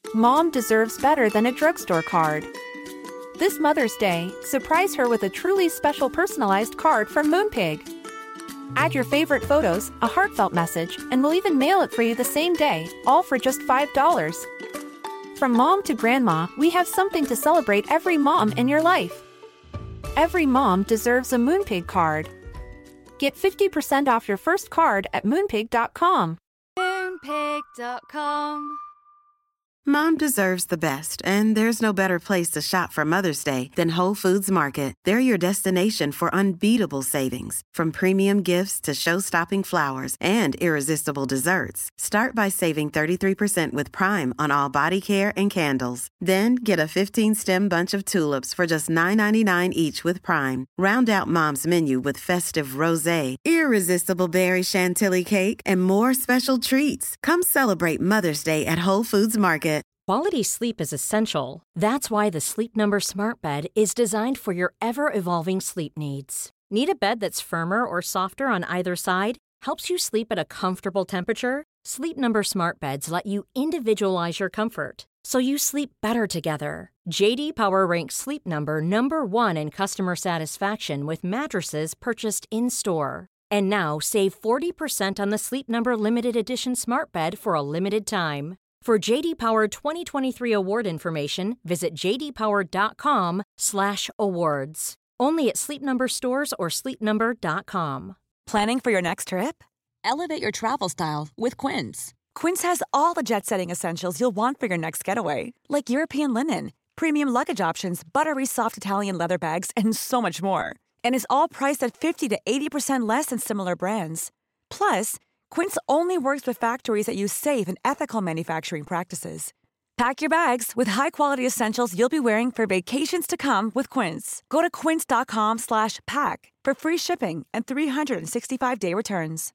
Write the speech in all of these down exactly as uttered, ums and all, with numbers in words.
Mom deserves better than a drugstore card. This Mother's Day, surprise her with a truly special personalized card from Moonpig. Add your favorite photos, a heartfelt message, and we'll even mail it for you the same day, all for just five dollars. From mom to grandma, we have something to celebrate every mom in your life. Every mom deserves a Moonpig card. Get fifty percent off your first card at moonpig dot com. moonpig dot com. Mom deserves the best, and there's no better place to shop for Mother's Day than Whole Foods Market. They're your destination for unbeatable savings, from premium gifts to show-stopping flowers and irresistible desserts. Start by saving thirty-three percent with Prime on all body care and candles. Then get a fifteen-stem bunch of tulips for just nine ninety-nine each with Prime. Round out Mom's menu with festive rosé, irresistible berry chantilly cake, and more special treats. Come celebrate Mother's Day at Whole Foods Market. Quality sleep is essential. That's why the Sleep Number Smart Bed is designed for your ever-evolving sleep needs. Need a bed that's firmer or softer on either side? Helps you sleep at a comfortable temperature? Sleep Number Smart Beds let you individualize your comfort, so you sleep better together. J D Power ranks Sleep Number number one in customer satisfaction with mattresses purchased in-store. And now save forty percent on the Sleep Number Limited Edition Smart Bed for a limited time. For J D Power twenty twenty-three award information, visit j d power dot com slash awards. Only at Sleep Number stores or sleep number dot com. Planning for your next trip? Elevate your travel style with Quince. Quince has all the jet-setting essentials you'll want for your next getaway, like European linen, premium luggage options, buttery soft Italian leather bags, and so much more. And is all priced at fifty to eighty percent less than similar brands. Plus, Quince only works with factories that use safe and ethical manufacturing practices. Pack your bags with high-quality essentials you'll be wearing for vacations to come with Quince. Go to quince dot com slash pack for free shipping and three sixty-five day returns.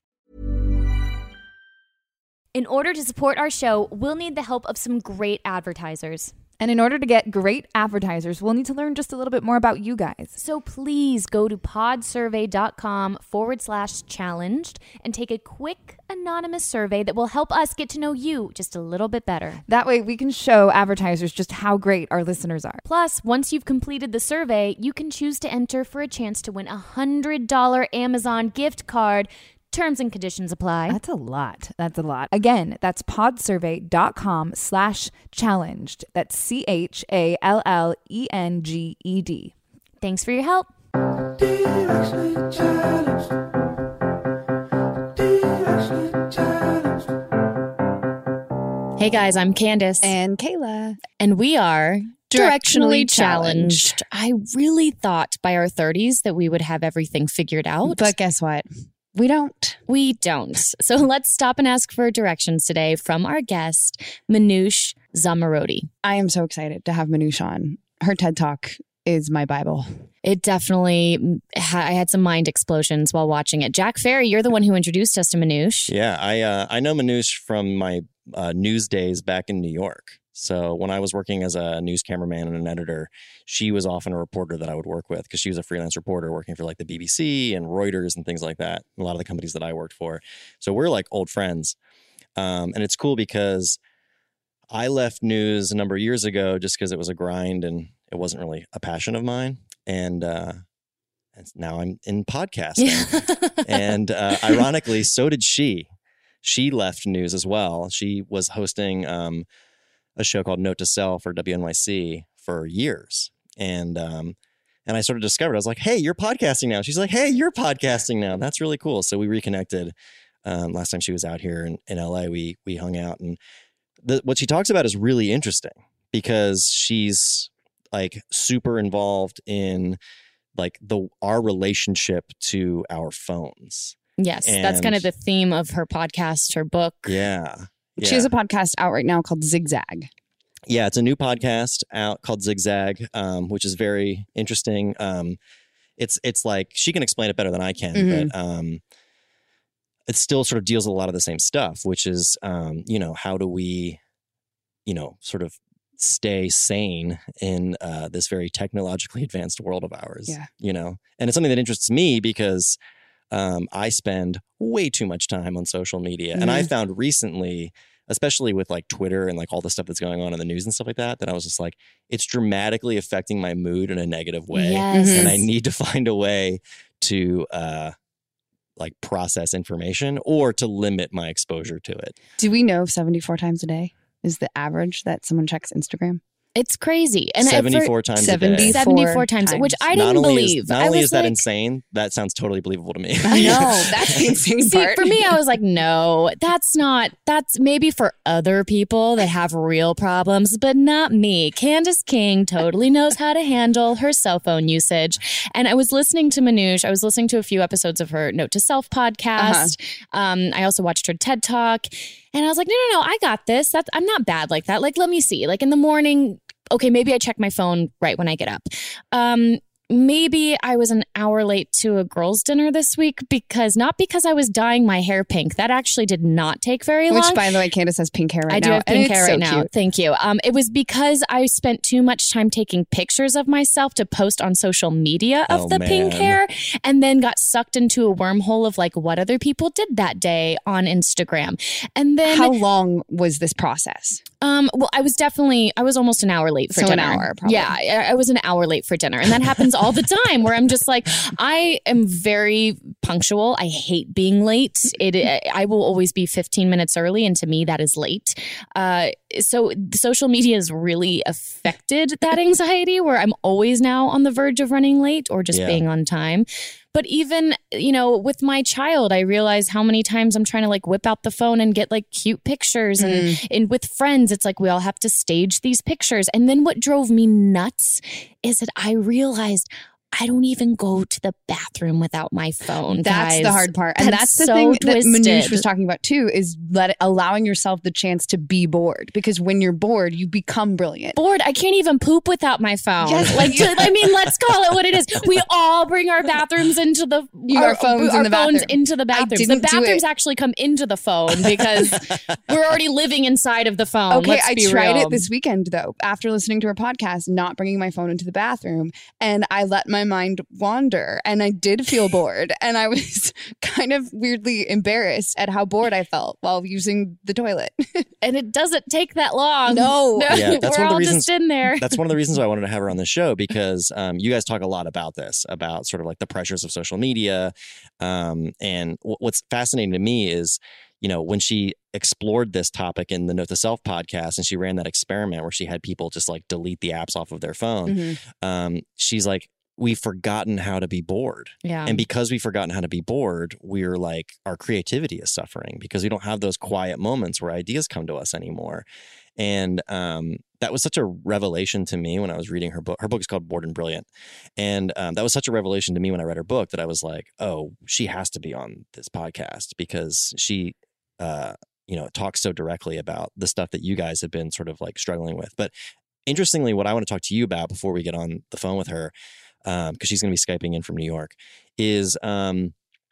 In order to support our show, we'll need the help of some great advertisers. And in order to get great advertisers, we'll need to learn just a little bit more about you guys. So please go to podsurvey.com forward slash challenged and take a quick anonymous survey that will help us get to know you just a little bit better. That way we can show advertisers just how great our listeners are. Plus, once you've completed the survey, you can choose to enter for a chance to win a one hundred dollars Amazon gift card. Terms and conditions apply. That's a lot. That's a lot. Again, that's podsurvey.com slash challenged. That's C H A L L E N G E D. Thanks for your help. Hey guys, I'm Candace. And Kayla. And we are Directionally Directionally Challenged. I really thought by our thirties that we would have everything figured out. But guess what? We don't. We don't. So let's stop and ask for directions today from our guest, Manoush Zomorodi. I am so excited to have Manoush on. Her TED Talk is my Bible. It definitely, ha- I had some mind explosions while watching it. Jack Ferry, you're the one who introduced us to Manoush. Yeah, I uh, I know Manoush from my uh, news days back in New York. So when I was working as a news cameraman and an editor, she was often a reporter that I would work with because she was a freelance reporter working for like the B B C and Reuters and things like that. A lot of the companies that I worked for. So we're like old friends. Um, and it's cool because I left news a number of years ago just because it was a grind and it wasn't really a passion of mine. And, uh, and now I'm in podcasting. and uh, ironically, so did she. She left news as well. She was hosting um, a show called Note to Self for W N Y C for years. And um, and I sort of discovered, I was like, hey, you're podcasting now. She's like, hey, you're podcasting now. That's really cool. So we reconnected. Um, last time she was out here in, in L A, we we hung out. And the, what she talks about is really interesting because she's like super involved in like the our relationship to our phones. Yes, And- that's kind of the theme of her podcast, her book. Yeah. Yeah. She has a podcast out right now called Zigzag. Yeah, it's a new podcast out called Zigzag, um, which is very interesting. Um, it's it's like she can explain it better than I can, Mhm. but um, it still sort of deals with a lot of the same stuff, which is um, you know, how do we, you know, sort of stay sane in uh, this very technologically advanced world of ours? Yeah. You know, and it's something that interests me because um, I spend way too much time on social media, and I found recently especially with like Twitter and like all the stuff that's going on in the news and stuff like that, that I was just like, it's dramatically affecting my mood in a negative way. Yes. And I need to find a way to uh, like process information or to limit my exposure to it. Do we know if seventy-four times a day is the average that someone checks Instagram? It's crazy. And seventy-four I've heard, times a day. seventy-four times, times. which I Not didn't only believe. Is, not I only was is that like, insane, that sounds totally believable to me. I know. That's the insane See, part. for me, I was like, no, that's not, that's maybe for other people that have real problems, but not me. Candace King totally knows how to handle her cell phone usage. And I was listening to Manoush. I was listening to a few episodes of her Note to Self podcast. Uh-huh. Um, I also watched her TED Talk. And I was like, no, no, no, I got this. That's, I'm not bad like that. Like, let me see. Like in the morning, okay, maybe I check my phone right when I get up. Um, maybe I was an hour late to a girls' dinner this week because not because I was dyeing my hair pink. That actually did not take very long. Which, by the way, Candace has pink hair right I now. do have pink hair right so now. Cute. Thank you. Um, it was because I spent too much time taking pictures of myself to post on social media of Oh, the man. pink hair, and then got sucked into a wormhole of like what other people did that day on Instagram. And then How long was this process? Um, well, I was definitely, I was almost an hour late for So an dinner. hour, probably. Yeah, I, I was an hour late for dinner. And that happens all the time where I'm just like, I am very punctual. I hate being late. It, I will always be fifteen minutes early. And to me, that is late. Uh, so social media has really affected that anxiety where I'm always now on the verge of running late or just Yeah. being on time. But even, you know, with my child, I realize how many times I'm trying to like whip out the phone and get like cute pictures. And, and with friends, it's like we all have to stage these pictures. And then what drove me nuts is that I realized I don't even go to the bathroom without my phone. That's guys. the hard part. And that's, That's the so thing that twisted. Manoush was talking about too, is let allowing yourself the chance to be bored. Because when you're bored, you become brilliant. Bored. I can't even poop without my phone. Yes. Like, I mean, let's call it what it is. We all bring our bathrooms into the You- our phones our in the phones bathroom. into the I bathrooms. The didn't do bathrooms it. actually come into the phone because we're already living inside of the phone. Okay, Let's I be tried real. it this weekend though, after listening to her podcast, not bringing my phone into the bathroom, and I let my mind wander, and I did feel bored, and I was kind of weirdly embarrassed at how bored I felt while using the toilet. And it doesn't take that long. No. Yeah, that's we're one of the all reasons- just in there. That's one of the reasons why I wanted to have her on the show, because um, you guys talk a lot about this, about sort of like the pressures of social media. Um, and w- what's fascinating to me is, you know, when she explored this topic in the Note to Self podcast and she ran that experiment where she had people just like delete the apps off of their phone, Mm-hmm. um, she's like, we've forgotten how to be bored. Yeah. And because we've forgotten how to be bored, we're like, our creativity is suffering because we don't have those quiet moments where ideas come to us anymore. And um, that was such a revelation to me when I was reading her book. Her book is called Bored and Brilliant. And um, that was such a revelation to me when I read her book that I was like, oh, she has to be on this podcast because she, uh, you know, talks so directly about the stuff that you guys have been sort of like struggling with. But interestingly, what I want to talk to you about before we get on the phone with her, because um, she's going to be Skyping in from New York, is um,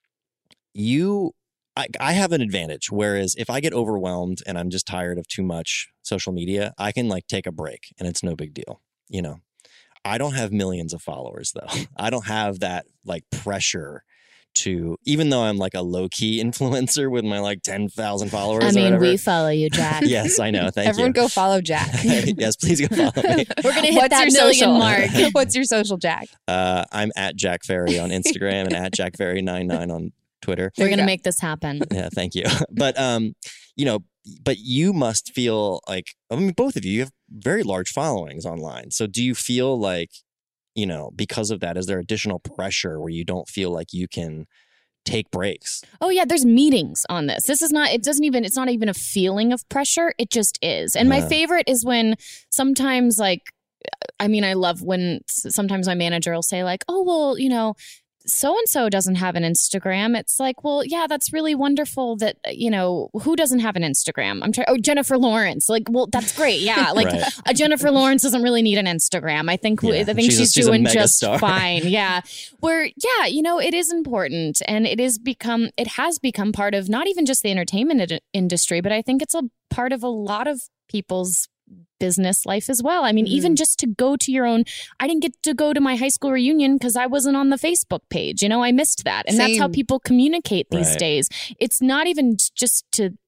you, I, I have an advantage. Whereas if I get overwhelmed and I'm just tired of too much social media, I can like take a break and it's no big deal. You know, I don't have millions of followers though. I don't have that like pressure to, even though I'm like a low key influencer with my like ten thousand followers. I or mean, whatever. we follow you, Jack. Yes, I know. Thank Everyone you. go follow Jack. Yes, please go follow me. We're going to hit What's that your million social? mark. What's your social, Jack? Uh, I'm at Jack Ferry on Instagram and at Jack Ferry ninety-nine on Twitter. We're you going to go. make this happen. Yeah, thank you. But um, you know, but you must feel like, I mean, both of you, you have very large followings online. So do you feel like, you know, because of that, is there additional pressure where you don't feel like you can take breaks? Oh yeah, there's meetings on this. This is not, it doesn't even, it's not even a feeling of pressure. It just is. And my Uh. favorite is when sometimes like, I mean, I love when s- sometimes my manager will say like, oh, well, you know, so-and-so doesn't have an Instagram. It's like, well, yeah, that's really wonderful that, you know, who doesn't have an Instagram? I'm trying, oh, Jennifer Lawrence. Like, well, that's great. Yeah. Like Right. a Jennifer Lawrence doesn't really need an Instagram. I think, Yeah. I think She's she's, a- she's a doing mega just star. fine. Yeah. Where, yeah, you know, it is important and it is become, it has become part of not even just the entertainment ind- industry, but I think it's a part of a lot of people's business life as well. I mean, Mm-hmm. even just to go to your own, I didn't get to go to my high school reunion because I wasn't on the Facebook page. You know, I missed that. And that's how Same. people communicate these Right. days. It's not even just to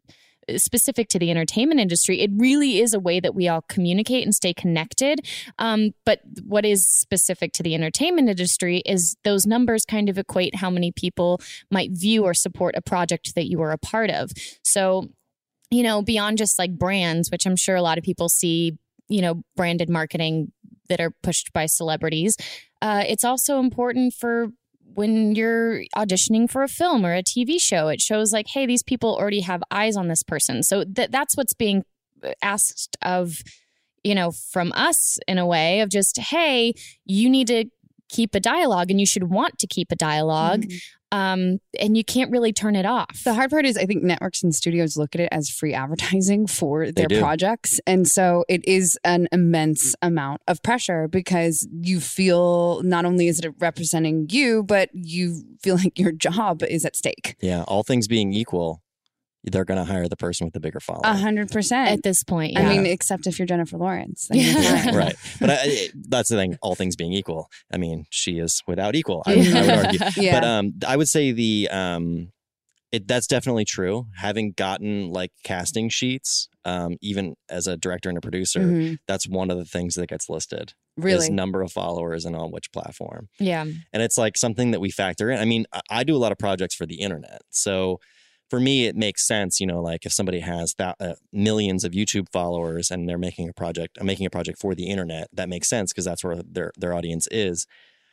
specific to the entertainment industry. It really is a way that we all communicate and stay connected. Um, but what is specific to the entertainment industry is those numbers kind of equate how many people might view or support a project that you are a part of. So, you know, beyond just like brands, which I'm sure a lot of people see, you know, branded marketing that are pushed by celebrities, uh, it's also important for when you're auditioning for a film or a T V show. It shows like, hey, these people already have eyes on this person. So th- that's what's being asked of, you know, from us in a way of just, hey, you need to keep a dialogue and you should want to keep a dialogue. Mm-hmm. Um, and you can't really turn it off. The hard part is I think networks and studios look at it as free advertising for their projects. And so it is an immense amount of pressure because you feel not only is it representing you, but you feel like your job is at stake. Yeah. All things being equal, they're going to hire the person with the bigger following. A hundred percent. At this point, yeah. I mean, except if you're Jennifer Lawrence. Then yeah. you're right. But I, that's the thing, all things being equal. I mean, she is without equal, I would, I would argue. Yeah. But um, I would say the um, it that's definitely true. Having gotten like casting sheets, um, even as a director and a producer, mm-hmm. that's one of the things that gets listed. Really? Is number of followers and on which platform. Yeah. And it's like something that we factor in. I mean, I, I do a lot of projects for the internet. So for me, it makes sense, you know, like if somebody has that, uh, millions of YouTube followers and they're making a project, I'm making a project for the internet, that makes sense because that's where their their audience is.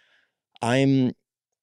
I'm,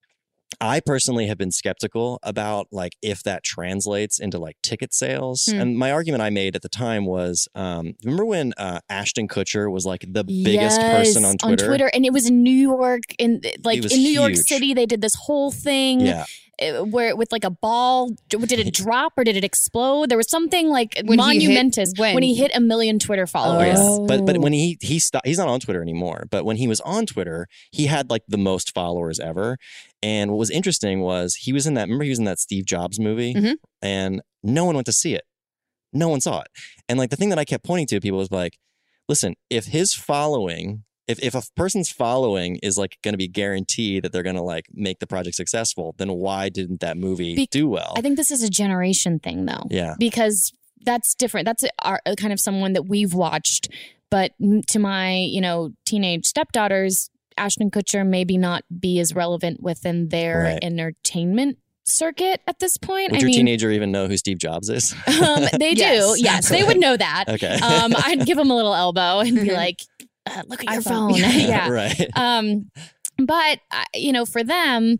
I personally have been skeptical about like if that translates into like ticket sales. Hmm. And my argument I made at the time was, um, remember when uh, Ashton Kutcher was like the biggest yes, person on Twitter? On Twitter, and it was in New York, in like in New York huge. City, they did this whole thing. Yeah. Where with like a ball, did it drop or did it explode? There was something like when monumentous he when? when he hit a million Twitter followers. Oh, yeah. But but when he he stopped, he's not on Twitter anymore. But when he was on Twitter, he had like the most followers ever. And what was interesting was he was in that. Remember, he was in that Steve Jobs movie, mm-hmm. and no one went to see it. No one saw it. And like the thing that I kept pointing to people was like, listen, if his following. If if a person's following is like going to be guaranteed that they're going to like make the project successful, then why didn't that movie Be- do well? I think this is a generation thing, though. Yeah, because that's different. That's a, our, a kind of someone that we've watched. But to my, you know, teenage stepdaughters, Ashton Kutcher maybe not be as relevant within their right. entertainment circuit at this point. Would I your mean, teenager even know who Steve Jobs is? um, they yes. do. Yes, they would know that. Okay. Um, I'd give them a little elbow and be like, Uh, look at your phone. yeah. Right. Um, but, uh, you know, for them,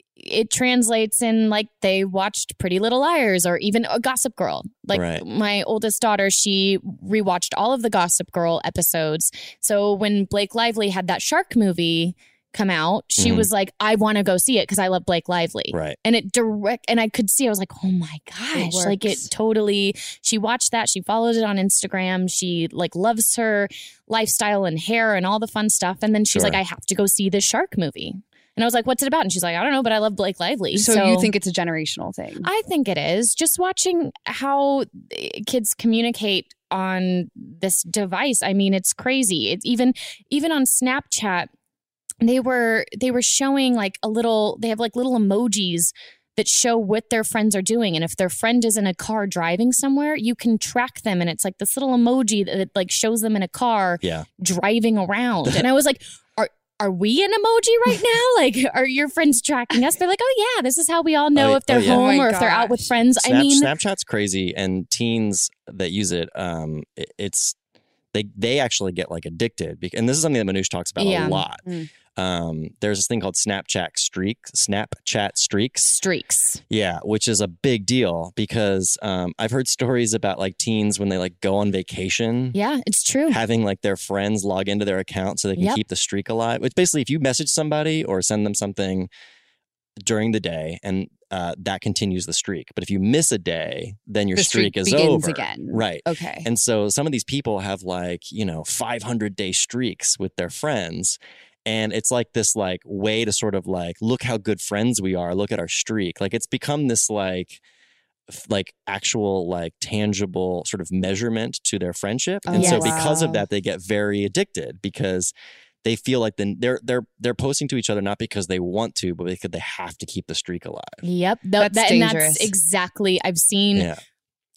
it translates in like they watched Pretty Little Liars or even a Gossip Girl. Like right. my oldest daughter, she rewatched all of the Gossip Girl episodes. So when Blake Lively had that shark movie come out, she mm-hmm. was like, I want to go see it because I love Blake Lively. Right. And it direct, and I could see, I was like, oh my gosh, it like it totally, she watched that. She followed it on Instagram. She like loves her lifestyle and hair and all the fun stuff. And then she's sure. like, I have to go see this shark movie. And I was like, what's it about? And she's like, I don't know, but I love Blake Lively. So, so you think it's a generational thing? I think it is. Just watching how kids communicate on this device. I mean, it's crazy. It's even, even on Snapchat, They were they were showing like a little, they have like little emojis that show what their friends are doing. And if their friend is in a car driving somewhere, you can track them. And it's like this little emoji that, that like shows them in a car yeah. driving around. And I was like, are are we an emoji right now? Like, are your friends tracking us? They're like, oh yeah, this is how we all know oh, if they're oh, yeah. home oh or if they're gosh. out with friends. Snap, I mean, Snapchat's crazy. And teens that use it, um, it it's, they they actually get like addicted. And this is something that Manoush talks about yeah. a lot. Mm. Um, there's this thing called Snapchat streaks, Snapchat streaks, streaks. Yeah, which is a big deal because um, I've heard stories about like teens when they like go on vacation. Yeah, it's true. Having like their friends log into their account so they can yep. keep the streak alive. It's basically if you message somebody or send them something during the day and uh, that continues the streak. But if you miss a day, then your the streak, streak is begins over. again. Right. Okay. And so some of these people have like, you know, five hundred day streaks with their friends. And it's like this like way to sort of like, look how good friends we are. Look at our streak. Like it's become this like, like actual like tangible sort of measurement to their friendship. And oh, so yes. because of that, they get very addicted because they feel like then they're they're they're posting to each other not because they want to, but because they have to keep the streak alive. Yep. Th- that's that, dangerous. And that's exactly, I've seen Yeah.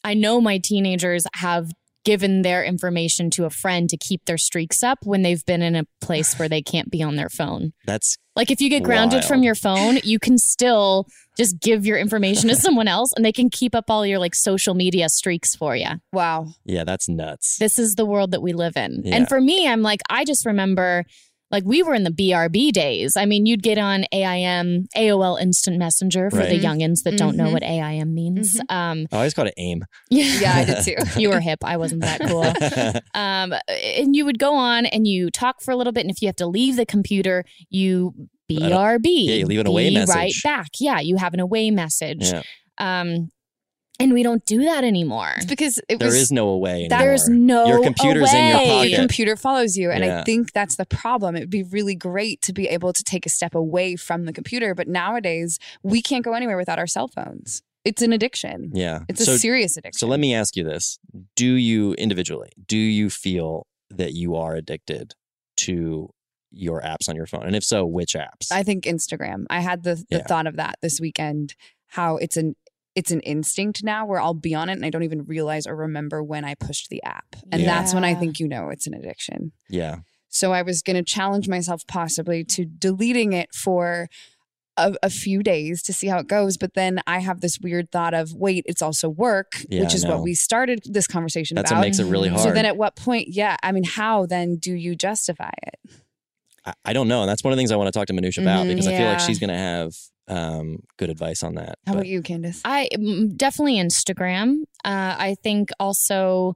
I know my teenagers have given their information to a friend to keep their streaks up when they've been in a place where they can't be on their phone. That's like if you get grounded wild. from your phone, you can still just give your information to someone else and they can keep up all your like social media streaks for you. Wow. Yeah, that's nuts. This is the world that we live in. Yeah. And for me, I'm like, I just remember like we were in the B R B days. I mean, you'd get on A I M, A O L Instant Messenger for Right. the youngins that don't know Mhm. what A I M means. Mhm. Um, I always called it AIM. yeah. Yeah, I did too. You were hip. I wasn't that cool. Um, and you would go on and you talk for a little bit. And if you have to leave the computer, you B R B. Yeah, you leave an away Be message. right back. Yeah, you have an away message. Yeah. Um, and we don't do that anymore. It's because it There was is no away anymore. There's no Your computer's in your away. pocket. the computer follows you. And Yeah. I think that's the problem. It would be really great to be able to take a step away from the computer. But nowadays, we can't go anywhere without our cell phones. It's an addiction. Yeah. It's a So- serious addiction. So let me ask you this. Do you individually, do you feel that you are addicted to your apps on your phone? And if so, which apps? I think Instagram. I had the, the Yeah. thought of that this weekend, how it's an it's an instinct now where I'll be on it and I don't even realize or remember when I pushed the app. And Yeah. that's when I think you know it's an addiction. yeah. So I was going to challenge myself possibly to deleting it for a, a few days to see how it goes. But then I have this weird thought of, wait, it's also work, Yeah, which I is know. what we started this conversation That's about. what makes it really hard. So then at what point, yeah, I mean, how then do you justify it? I, I don't know. And that's one of the things I want to talk to Manoush about Mhm. because I feel like Yeah. she's going to have um, good advice on that. How But- about you, Candace? I mm, definitely Instagram. Uh, I think also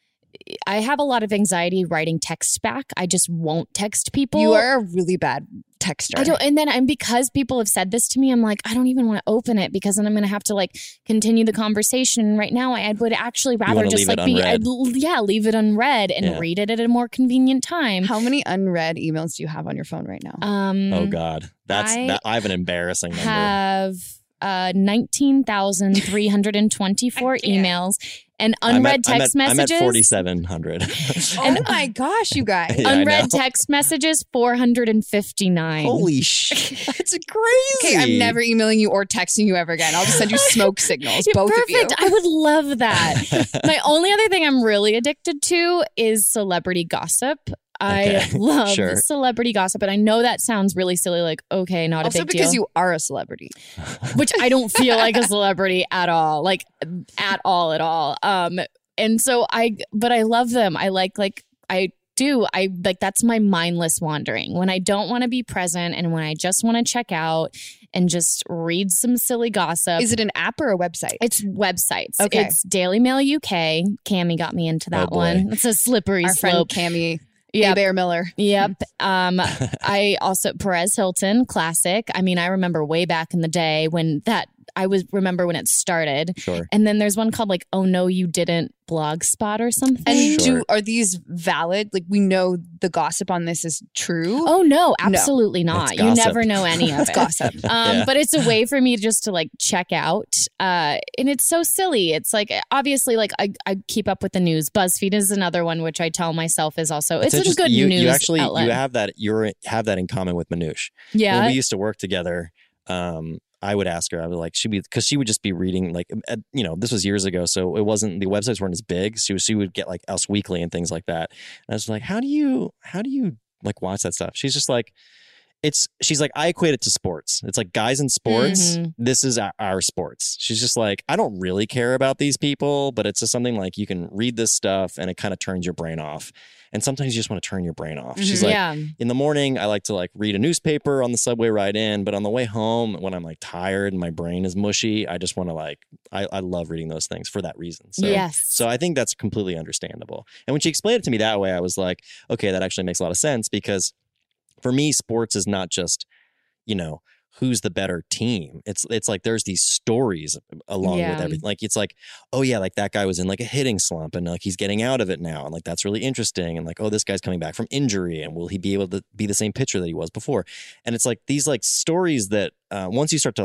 I have a lot of anxiety writing text back. I just won't text people. You are a really bad texter. I don't, and then and because people have said this to me, I'm like, I don't even want to open it because then I'm going to have to like continue the conversation. And right now, I would actually rather wanna just leave it like be, unread. I'd, l- yeah, leave it unread and Yeah. read it at a more convenient time. How many unread emails do you have on your phone right now? Um, oh, God. That's I that, I have an embarrassing number. have uh, nineteen thousand three hundred twenty-four I can't. emails and I'm unread at, text I'm at, I'm messages. at forty-seven hundred. oh my gosh, you guys. Yeah, I Unread know. text messages four hundred fifty-nine. Holy shit. That's crazy. Okay, I'm never emailing you or texting you ever again. I'll just send you smoke signals, Yeah, both perfect. of you. I would love that. My only other thing I'm really addicted to is celebrity gossip. I Okay, love sure. celebrity gossip, and I know that sounds really silly. Like, okay, not Also a big because deal. you are a celebrity. Which I don't feel like a celebrity at all, like at all, at all. Um, and so I, but I love them. I like, like I do. I like that's my mindless wandering when I don't want to be present and when I just want to check out and just read some silly gossip. Is it an app or a website? It's websites. Okay. It's Daily Mail U K. Cammie got me into that Oh, boy. one. It's a slippery Our friend slope. Cammie Yep. Bear Miller. Yep. Um, I also Perez Hilton, classic. I mean, I remember way back in the day when that I was remember when it started. Sure. And then there's one called like "Oh No You Didn't" Blogspot or something. And Sure. do are these valid? Like we know the gossip on this is true. Oh no, absolutely not. It's You gossip. never know any of It's it. gossip. Um, Yeah. But it's a way for me just to like check out. Uh, and it's so silly. It's like, obviously, like I, I keep up with the news. BuzzFeed is another one, which I tell myself is also, it's, a interesting. good you, news You actually outlet. you have that you have that in common with Manoush. yeah. When we used to work together, um, I would ask her, I was like, she'd be, because she would just be reading, like, uh, you know, this was years ago. So it wasn't, the websites weren't as big. So she would get like Us Weekly and things like that. And I was like, how do you, how do you like watch that stuff? She's just like, it's, she's like, I equate it to sports. It's like guys in sports. Mhm. This is our, our sports. She's just like, I don't really care about these people, but it's just something like you can read this stuff and it kind of turns your brain off. And sometimes you just want to turn your brain off. She's like, yeah. in the morning, I like to like read a newspaper on the subway ride in, but on the way home, when I'm like tired and my brain is mushy, I just want to like, I, I love reading those things for that reason. So, Yes. so I think that's completely understandable. And when she explained it to me that way, I was like, okay, that actually makes a lot of sense because for me, sports is not just, you know, who's the better team. It's it's like there's these stories along Yeah. with everything. Like it's like, oh yeah, like that guy was in like a hitting slump and like he's getting out of it now. And like that's really interesting. And like, oh, this guy's coming back from injury and will he be able to be the same pitcher that he was before? And it's like these like stories that uh, once you start to like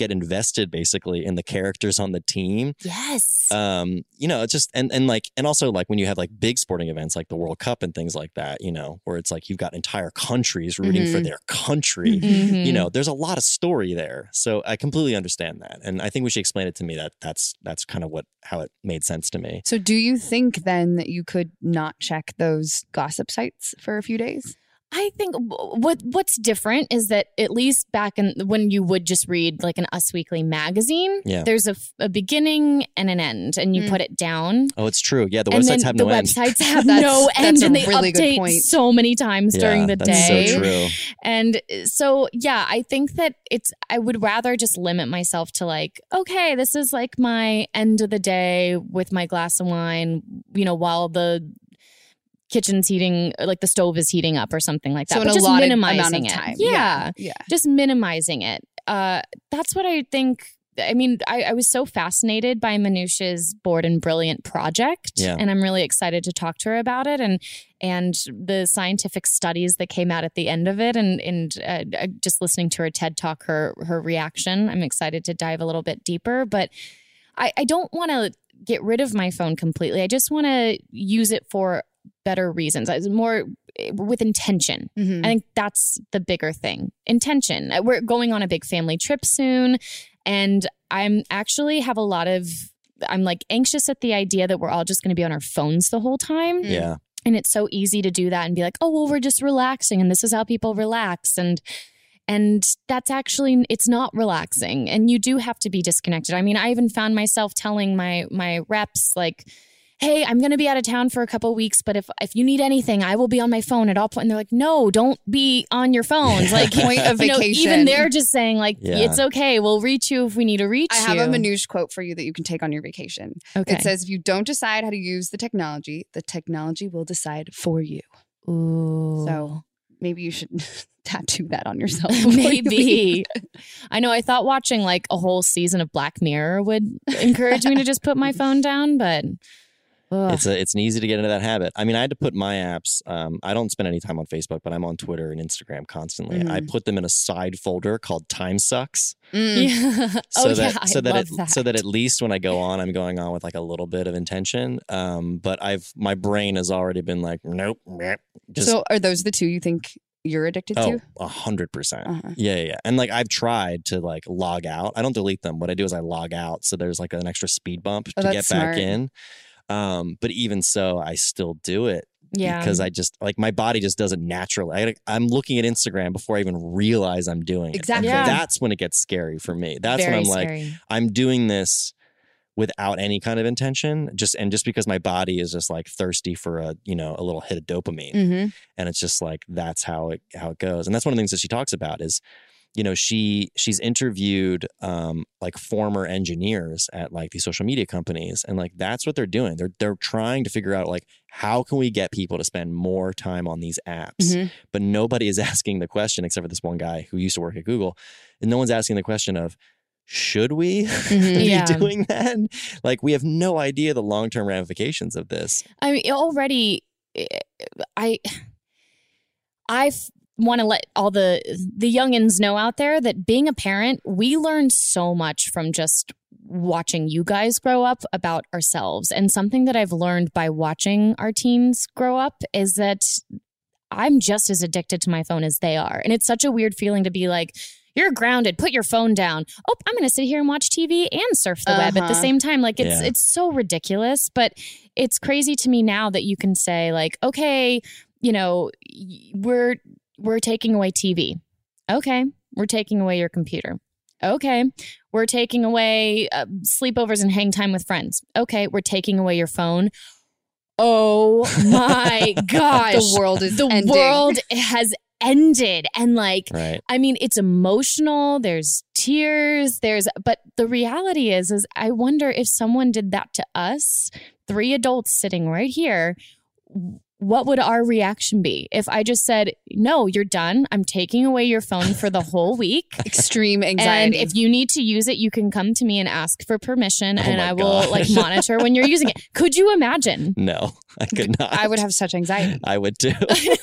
get invested basically in the characters on the team. Yes. Um, you know, it's just, and, and like, and also like when you have like big sporting events like the World Cup and things like that, you know, where it's like you've got entire countries rooting Mm-hmm. for their country, Mm-hmm. you know, there's a lot of story there. So I completely understand that. And I think when she explained it to me, that that's, that's kind of what, how it made sense to me. So do you think then that you could not check those gossip sites for a few days? I think what what's different is that at least back in when you would just read like an Us Weekly magazine, Yeah. there's a, a beginning and an end, and you Mm. put it down. Oh, it's true. Yeah. The and websites then have the no end. websites have That's- no end, that's a and they really good update point. so many times Yeah, during the that's day. so true. And so, yeah, I think that it's, I would rather just limit myself to like, okay, this is like my end of the day with my glass of wine, you know, while the kitchen's heating, like the stove is heating up or something like that. So in but a just allotted minimizing amount of it. time. Yeah. Yeah. Yeah. Just minimizing it. Uh, that's what I think. I mean, I, I was so fascinated by Manoush's Bored and Brilliant project, Yeah. and I'm really excited to talk to her about it and and the scientific studies that came out at the end of it, and and uh, just listening to her TED Talk, her her reaction. I'm excited to dive a little bit deeper, but I, I don't want to get rid of my phone completely. I just want to use it for better reasons, more with intention. Mhm. I think that's the bigger thing. Intention. We're going on a big family trip soon, and I'm actually have a lot of, I'm like anxious at the idea that we're all just going to be on our phones the whole time. Yeah. And it's so easy to do that and be like, oh, well, we're just relaxing and this is how people relax. And and that's actually, it's not relaxing. And you do have to be disconnected. I mean, I even found myself telling my my reps like, hey, I'm going to be out of town for a couple of weeks, but if if you need anything, I will be on my phone at all points. And they're like, no, don't be on your phones. Like, Point of you know, vacation. even they're just saying like, Yeah. it's okay. We'll reach you if we need to reach I you. have a Manoush quote for you that you can take on your vacation. Okay. It says, if you don't decide how to use the technology, the technology will decide for you. Ooh. So maybe you should tattoo that on yourself. before you leave. Maybe. I know I thought watching like a whole season of Black Mirror would encourage me to just put my phone down, but ugh. It's a, it's an easy to get into that habit. I mean, I had to put my apps. Um, I don't spend any time on Facebook, but I'm on Twitter and Instagram constantly. Mhm. I put them in a side folder called Time Sucks. Mm. yeah. So oh that yeah, so I that, love it, that. so that at least when I go on, I'm going on with like a little bit of intention. Um, but I've my brain has already been like, nope, meh, just So are those the two you think you're addicted oh, to? a hundred percent. Uh-huh. Yeah, yeah, yeah. And like I've tried to like log out. I don't delete them. What I do is I log out. So there's like an extra speed bump Oh, to get that's back smart. in. Um, but even so, I still do it. yeah. Because I just like my body just does it naturally. I, I'm looking at Instagram before I even realize I'm doing it. Exactly. And Yeah. That's when it gets scary for me. That's Very when I'm like, scary. I'm doing this without any kind of intention, just and just because my body is just like thirsty for a you know a little hit of dopamine, Mm-hmm. and it's just like that's how it how it goes. And that's one of the things that she talks about is, you know, she she's interviewed um, like former engineers at like these social media companies, and like that's what they're doing. They're they're trying to figure out like how can we get people to spend more time on these apps, Mm-hmm. but nobody is asking the question except for this one guy who used to work at Google, and no one's asking the question of, should we Mhm. be Yeah. doing that? Like we have no idea the long term ramifications of this. I mean, already, I, I want to let all the the youngins know out there that being a parent, we learn so much from just watching you guys grow up about ourselves. And something that I've learned by watching our teens grow up is that I'm just as addicted to my phone as they are, and it's such a weird feeling to be like, you're grounded, put your phone down. Oh, I'm going to sit here and watch T V and surf the web at the Uh-huh. same time. Like it's Yeah. it's so ridiculous, but it's crazy to me now that you can say like, okay, you know, y- we're we're taking away T V. Okay, we're taking away your computer. Okay, we're taking away uh, sleepovers and hang time with friends. Okay, we're taking away your phone. Oh my gosh. The world is the ending. world has ended. And like, Right. I mean, it's emotional. There's tears. There's, but the reality is, is I wonder if someone did that to us, three adults sitting right here, what would our reaction be if I just said, no, you're done. I'm taking away your phone for the whole week. Extreme anxiety. And if you need to use it, you can come to me and ask for permission Oh and my I will God. like monitor when you're using it. Could you imagine? No, I could not. I would have such anxiety. I would too.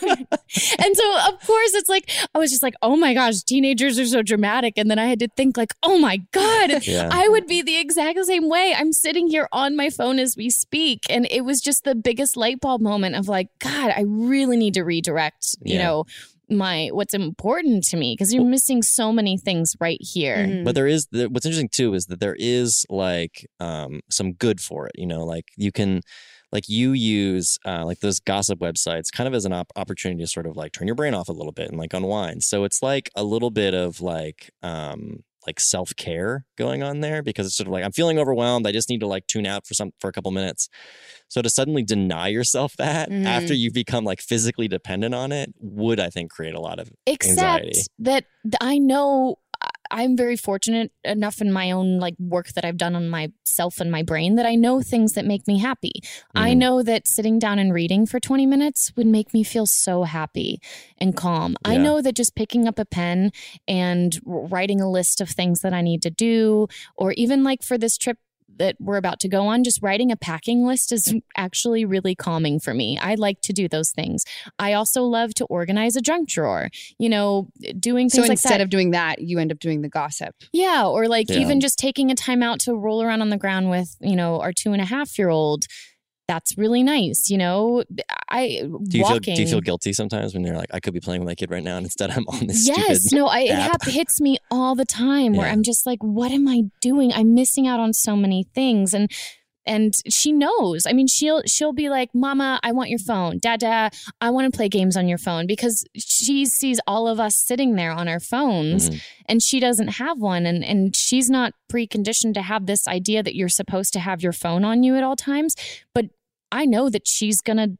And so, of course, it's like, I was just like, oh my gosh, teenagers are so dramatic. And then I had to think like, oh my God, Yeah. I would be the exact same way. I'm sitting here on my phone as we speak. And it was just the biggest light bulb moment of like, God, I really need to redirect, you Yeah. know, my what's important to me because you're missing so many things right here. Mhm. But there is the, what's interesting too is that there is like um, some good for it. You know, like you can, like you use uh, like those gossip websites kind of as an op- opportunity to sort of like turn your brain off a little bit and like unwind. So it's like a little bit of like um, like self care going on there because it's sort of like I'm feeling overwhelmed. I just need to like tune out for some for a couple minutes. So to suddenly deny yourself that Mhm. after you've become like physically dependent on it would I think create a lot of Except anxiety. that th- I know I- I'm very fortunate enough in my own like work that I've done on myself and my brain that I know things that make me happy. I Mhm. know that sitting down and reading for twenty minutes would make me feel so happy and calm. I Yeah. know that just picking up a pen and w- writing a list of things that I need to do, or even like for this trip that we're about to go on, just writing a packing list is actually really calming for me. I like to do those things. I also love to organize a junk drawer, you know, doing So things like instead that. of doing that, you end up doing the gossip. Yeah, or like Yeah. even just taking a time out to roll around on the ground with, you know, our two and a half year old. That's really nice, you know. I Do you walking. feel do you feel guilty sometimes when you're like I could be playing with my kid right now and instead I'm on this Yes, stupid no, I, it app? hap- hits me all the time where Yeah. I'm just like, what am I doing? I'm missing out on so many things, and and she knows. I mean, she'll she'll be like, Mama, I want your phone. Dada, I want to play games on your phone because she sees all of us sitting there on our phones, Mhm. and she doesn't have one, and and she's not preconditioned to have this idea that you're supposed to have your phone on you at all times, but I know that she's gonna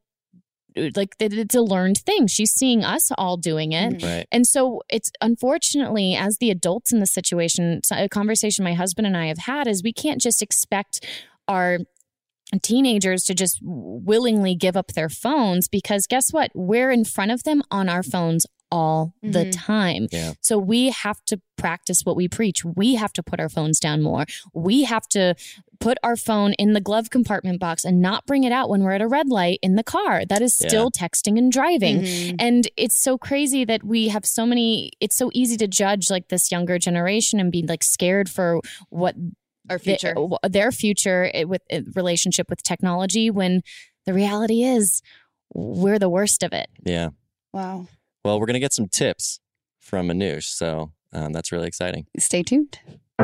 like that it's a learned thing. She's seeing us all doing it. Right. And so it's unfortunately, as the adults in the situation, so a conversation my husband and I have had is we can't just expect our teenagers to just willingly give up their phones because guess what? We're in front of them on our phones all the Mhm. time. Yeah. So we have to practice what we preach. We have to put our phones down more. We have to put our phone in the glove compartment box and not bring it out when we're at a red light in the car. That is still texting and driving. Mhm. And it's so crazy that we have so many, it's so easy to judge like this younger generation and be like scared for what Our future. their, their future with uh, relationship with technology when the reality is we're the worst of it. Yeah. Wow. Well, we're gonna get some tips from Manoush, so um, that's really exciting. Stay tuned.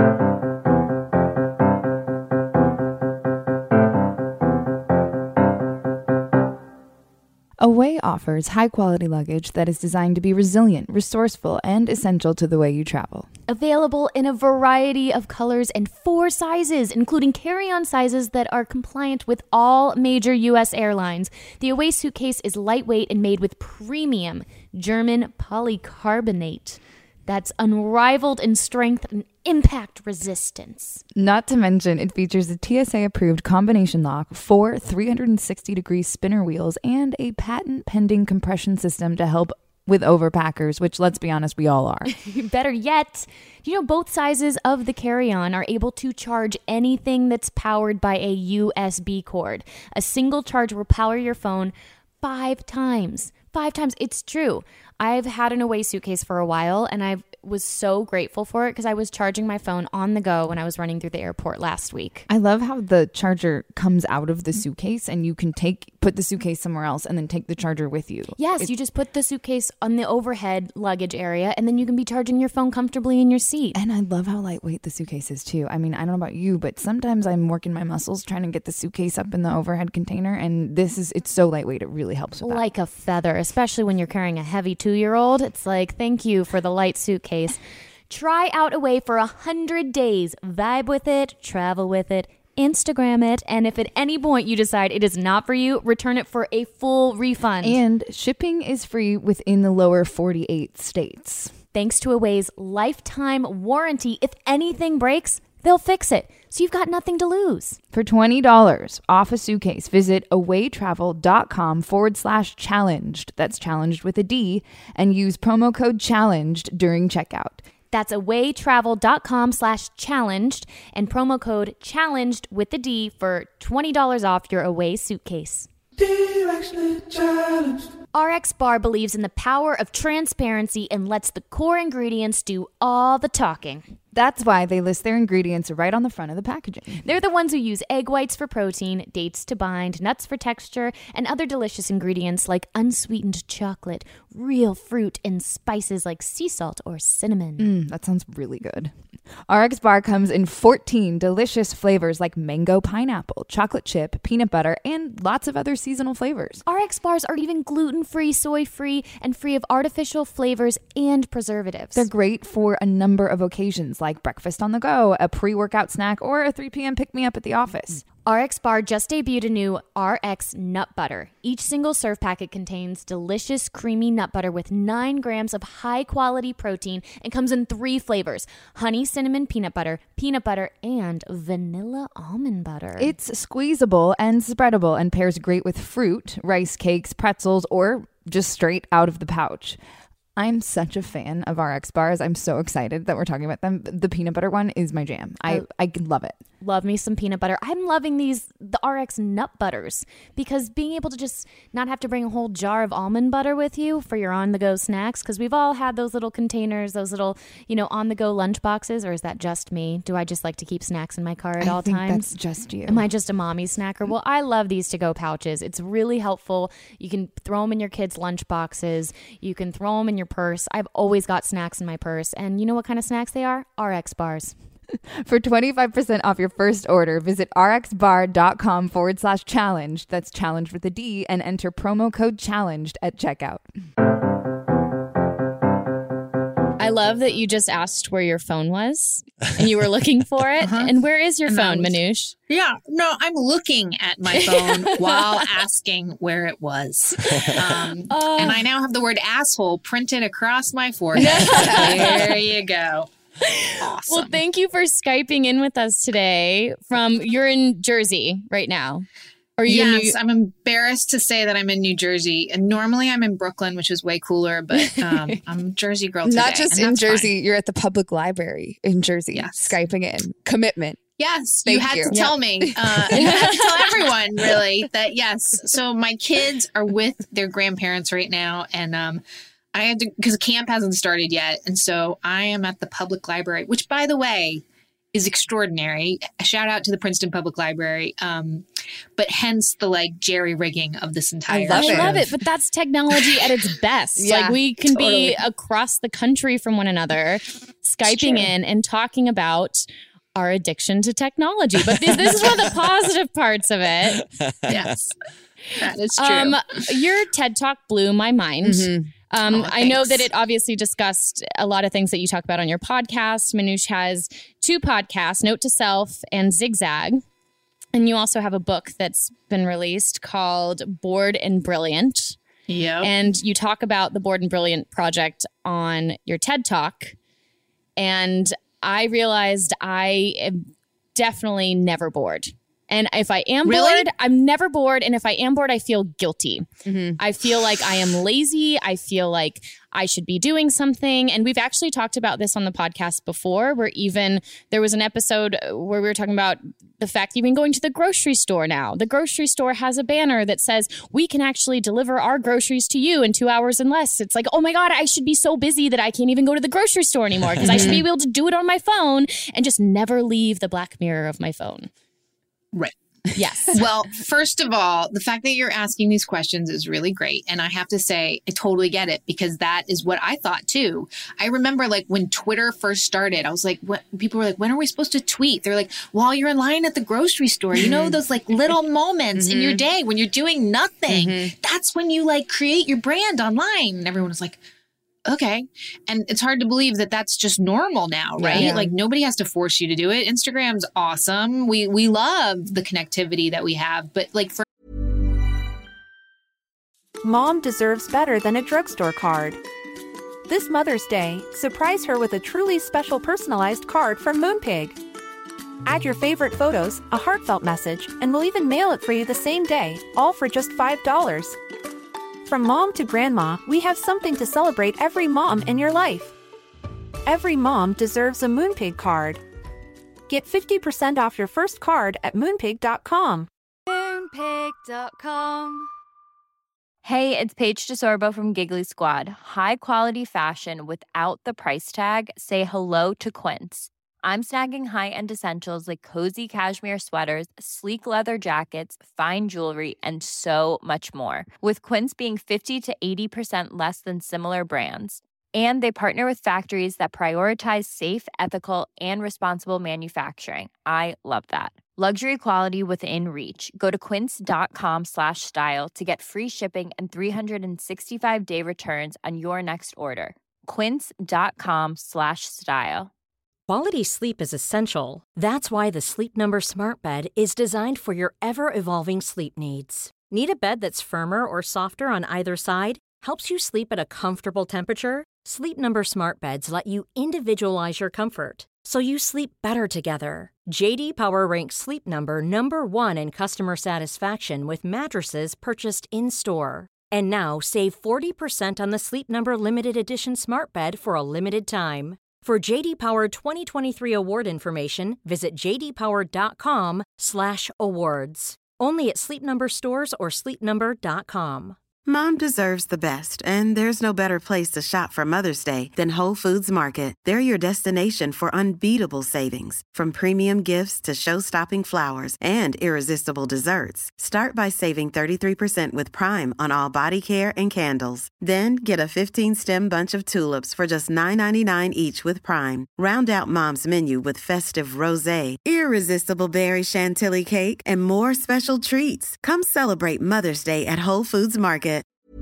Away offers high-quality luggage that is designed to be resilient, resourceful, and essential to the way you travel. Available in a variety of colors and four sizes, including carry-on sizes that are compliant with all major U S airlines. The Away suitcase is lightweight and made with premium German polycarbonate that's unrivaled in strength and impact resistance. Not to mention, it features a T S A-approved combination lock, four three hundred sixty degree spinner wheels, and a patent-pending compression system to help with overpackers, which, let's be honest, we all are. Better yet, you know, both sizes of the carry-on are able to charge anything that's powered by a U S B cord. A single charge will power your phone five times. Five times. It's true. I've had an Away suitcase for a while, and I was so grateful for it because I was charging my phone on the go when I was running through the airport last week. I love how the charger comes out of the suitcase and you can take put the suitcase somewhere else and then take the charger with you. Yes, It- you just put the suitcase on the overhead luggage area, and then you can be charging your phone comfortably in your seat. And I love how lightweight the suitcase is too. I mean, I don't know about you, but sometimes I'm working my muscles trying to get the suitcase up in the overhead container, and this is it's so lightweight. It really helps with that. Like a feather, especially when you're carrying a heavy two-year-old. It's like, thank you for the light suitcase. Try out Away for a hundred days. Vibe with it, travel with it, Instagram it, and if at any point you decide it is not for you, return it for a full refund. And shipping is free within the lower forty-eight states. Thanks to Away's lifetime warranty, if anything breaks, They'll fix it, so you've got nothing to lose. For twenty dollars off a suitcase, visit awaytravel.com forward slash challenged. That's challenged with a D, and use promo code challenged during checkout. That's awaytravel.com slash challenged and promo code challenged with the D for twenty dollars off your Away suitcase. R X Bar believes in the power of transparency and lets the core ingredients do all the talking. That's why they list their ingredients right on the front of the packaging. They're the ones who use egg whites for protein, dates to bind, nuts for texture, and other delicious ingredients like unsweetened chocolate, real fruit, and spices like sea salt or cinnamon. Mm, that sounds really good. R X Bar comes in fourteen delicious flavors like mango pineapple, chocolate chip, peanut butter, and lots of other seasonal flavors. R X Bars are even gluten-free, soy-free, and free of artificial flavors and preservatives. They're great for a number of occasions like breakfast on the go, a pre-workout snack, or a three p.m. pick-me-up at the office. R X Bar just debuted a new R X Nut Butter. Each single serve packet contains delicious, creamy nut butter with nine grams of high-quality protein and comes in three flavors: honey cinnamon peanut butter, peanut butter, and vanilla almond butter. It's squeezable and spreadable and pairs great with fruit, rice cakes, pretzels, or just straight out of the pouch. I'm such a fan of R X Bars. I'm so excited that we're talking about them. The peanut butter one is my jam. I, I love it. Love me some peanut butter. I'm loving these, the R X nut butters, because being able to just not have to bring a whole jar of almond butter with you for your on-the-go snacks, because we've all had those little containers, those little, you know, on-the-go lunch boxes, or is that just me? Do I just like to keep snacks in my car at I all think times? That's just you. Am I just a mommy snacker? Well, I love these to-go pouches. It's really helpful. You can throw them in your kids' lunch boxes. You can throw them in your purse. I've always got snacks in my purse. And you know what kind of snacks they are? R X Bars. For twenty-five percent off your first order, visit rxbar.com forward slash challenged. That's challenged with a D, and enter promo code challenged at checkout. I love that you just asked where your phone was and you were looking for it. Uh-huh. And where is your and phone, was, Manoush? Yeah, no, I'm looking at my phone while asking where it was. Um, uh, and I now have the word asshole printed across my forehead. There you go. Awesome. Well, thank you for Skyping in with us today from, you're in Jersey right now. Are you yes, New- I'm embarrassed to say that I'm in New Jersey. And normally I'm in Brooklyn, which is way cooler, but um, I'm a Jersey girl today. Not just in Jersey, fine. You're at the public library in Jersey, yes. Skyping in. Commitment. Yes, Thank you had you. to tell yep. me. Uh, you had to tell everyone, really, that yes. So my kids are with their grandparents right now, and um, I had to, because camp hasn't started yet, and so I am at the public library, which, by the way, is extraordinary. A shout out to the Princeton Public Library, um, but hence the like jerry rigging of this entire. I love show. it. I love it, but that's technology at its best. Yeah, like we can totally. be across the country from one another, Skyping in and talking about our addiction to technology. But this, this is one of the positive parts of it. Yes, that is true. Um, your TED Talk blew my mind. Mm-hmm. Um, oh, I know that it obviously discussed a lot of things that you talk about on your podcast. Manoush has two podcasts, Note to Self and Zigzag. And you also have a book that's been released called Bored and Brilliant. Yeah. And you talk about the Bored and Brilliant project on your TED Talk. And I realized I am definitely never bored. And if I am really? bored, I'm never bored. And if I am bored, I feel guilty. Mm-hmm. I feel like I am lazy. I feel like I should be doing something. And we've actually talked about this on the podcast before, where even there was an episode where we were talking about the fact that even going to the grocery store now, the grocery store has a banner that says, we can actually deliver our groceries to you in two hours and less. It's like, oh my God, I should be so busy that I can't even go to the grocery store anymore because I should be able to do it on my phone and just never leave the black mirror of my phone. Right. Yes. Well, first of all, the fact that you're asking these questions is really great. And I have to say, I totally get it, because that is what I thought too. I remember like when Twitter first started, I was like, what? People were like, when are we supposed to tweet? They're like, while you're in line at the grocery store, you know, those like little moments mm-hmm. in your day when you're doing nothing. Mm-hmm. That's when you like create your brand online. And everyone was like, okay. And it's hard to believe that that's just normal now, right? Yeah. Like nobody has to force you to do it. Instagram's awesome. We we love the connectivity that we have, but like for Mom deserves better than a drugstore card. This Mother's Day, surprise her with a truly special personalized card from Moonpig. Add your favorite photos, a heartfelt message, and we'll even mail it for you the same day, all for just five dollars. From mom to grandma, we have something to celebrate every mom in your life. Every mom deserves a Moonpig card. Get fifty percent off your first card at moonpig dot com. moonpig dot com. Hey, it's Paige DeSorbo from Giggly Squad. High quality fashion without the price tag. Say hello to Quince. I'm snagging high-end essentials like cozy cashmere sweaters, sleek leather jackets, fine jewelry, and so much more. With Quince being fifty to eighty percent less than similar brands. And they partner with factories that prioritize safe, ethical, and responsible manufacturing. I love that. Luxury quality within reach. Go to quince.com slash style to get free shipping and three sixty-five day returns on your next order. Quince.com slash style. Quality sleep is essential. That's why the Sleep Number Smart Bed is designed for your ever-evolving sleep needs. Need a bed that's firmer or softer on either side? Helps you sleep at a comfortable temperature? Sleep Number Smart Beds let you individualize your comfort, so you sleep better together. J D Power ranks Sleep Number number one in customer satisfaction with mattresses purchased in-store. And now, save forty percent on the Sleep Number Limited Edition Smart Bed for a limited time. For J D Power twenty twenty-three award information, visit j d power dot com slash awards. Only at Sleep Number stores or sleep number dot com. Mom deserves the best, and there's no better place to shop for Mother's Day than Whole Foods Market. They're your destination for unbeatable savings, from premium gifts to show-stopping flowers and irresistible desserts. Start by saving thirty-three percent with Prime on all body care and candles. Then get a fifteen-stem bunch of tulips for just nine ninety-nine each with Prime. Round out Mom's menu with festive rosé, irresistible berry chantilly cake, and more special treats. Come celebrate Mother's Day at Whole Foods Market.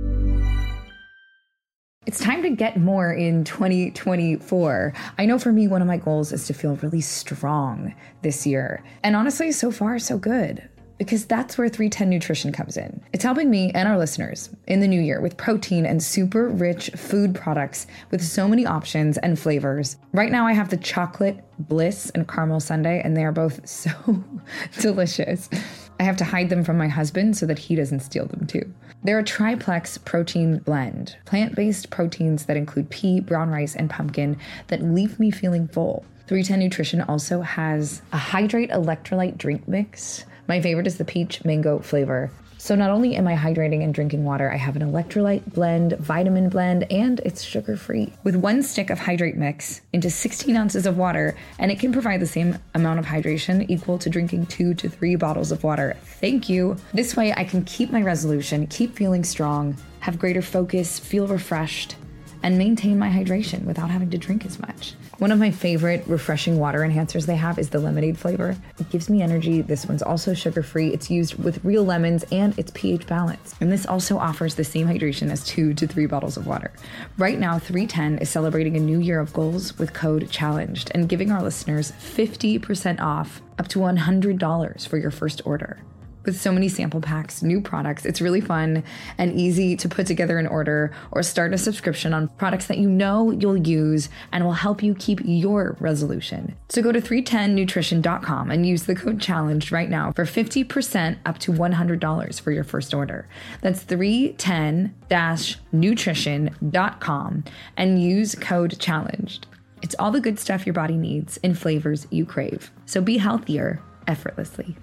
It's time to get more in twenty twenty-four. I know for me, one of my goals is to feel really strong this year. And honestly, so far, so good. Because that's where three ten Nutrition comes in. It's helping me and our listeners in the new year with protein and super rich food products with so many options and flavors. Right now I have the chocolate bliss and caramel sundae, and they are both so delicious. I have to hide them from my husband so that he doesn't steal them too. They're a triplex protein blend, plant-based proteins that include pea, brown rice, and pumpkin that leave me feeling full. three ten Nutrition also has a Hydrate electrolyte drink mix. My favorite is the peach mango flavor. So not only am I hydrating and drinking water, I have an electrolyte blend, vitamin blend, and it's sugar-free. With one stick of Hydrate mix into sixteen ounces of water, and it can provide the same amount of hydration equal to drinking two to three bottles of water. Thank you. This way I can keep my resolution, keep feeling strong, have greater focus, feel refreshed, and maintain my hydration without having to drink as much. One of my favorite refreshing water enhancers they have is the lemonade flavor. It gives me energy. This one's also sugar-free. It's used with real lemons and it's pH balanced. And this also offers the same hydration as two to three bottles of water. Right now, three ten is celebrating a new year of goals with code CHALLENGED and giving our listeners fifty percent off up to one hundred dollars for your first order. With so many sample packs, new products, it's really fun and easy to put together an order or start a subscription on products that you know you'll use and will help you keep your resolution. So go to three ten nutrition dot com and use the code CHALLENGED right now for fifty percent up to one hundred dollars for your first order. That's three ten nutrition dot com and use code CHALLENGED. It's all the good stuff your body needs in flavors you crave. So be healthier effortlessly.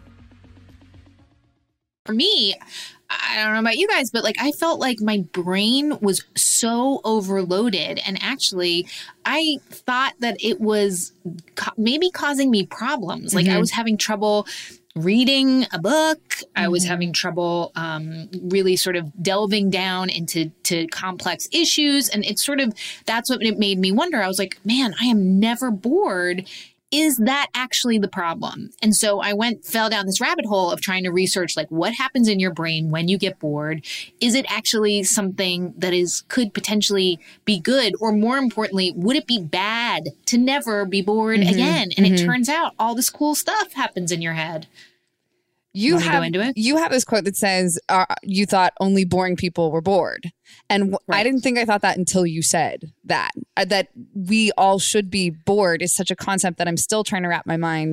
For me, I don't know about you guys, but like I felt like my brain was so overloaded. And actually, I thought that it was co- maybe causing me problems. Like mm-hmm. I was having trouble reading a book. Mm-hmm. I was having trouble um, really sort of delving down into to complex issues. And it's sort of, that's what it made me wonder. I was like, man, I am never bored. Is that actually the problem? And so I went, fell down this rabbit hole of trying to research, like, what happens in your brain when you get bored? Is it actually something that is, could potentially be good? Or more importantly, would it be bad to never be bored mm-hmm. again? And mm-hmm. it turns out all this cool stuff happens in your head. You Want have, to go into it? You have this quote that says, uh, you thought only boring people were bored. And w- right. I didn't think I thought that until you said that, uh, that we all should be bored is such a concept that I'm still trying to wrap my mind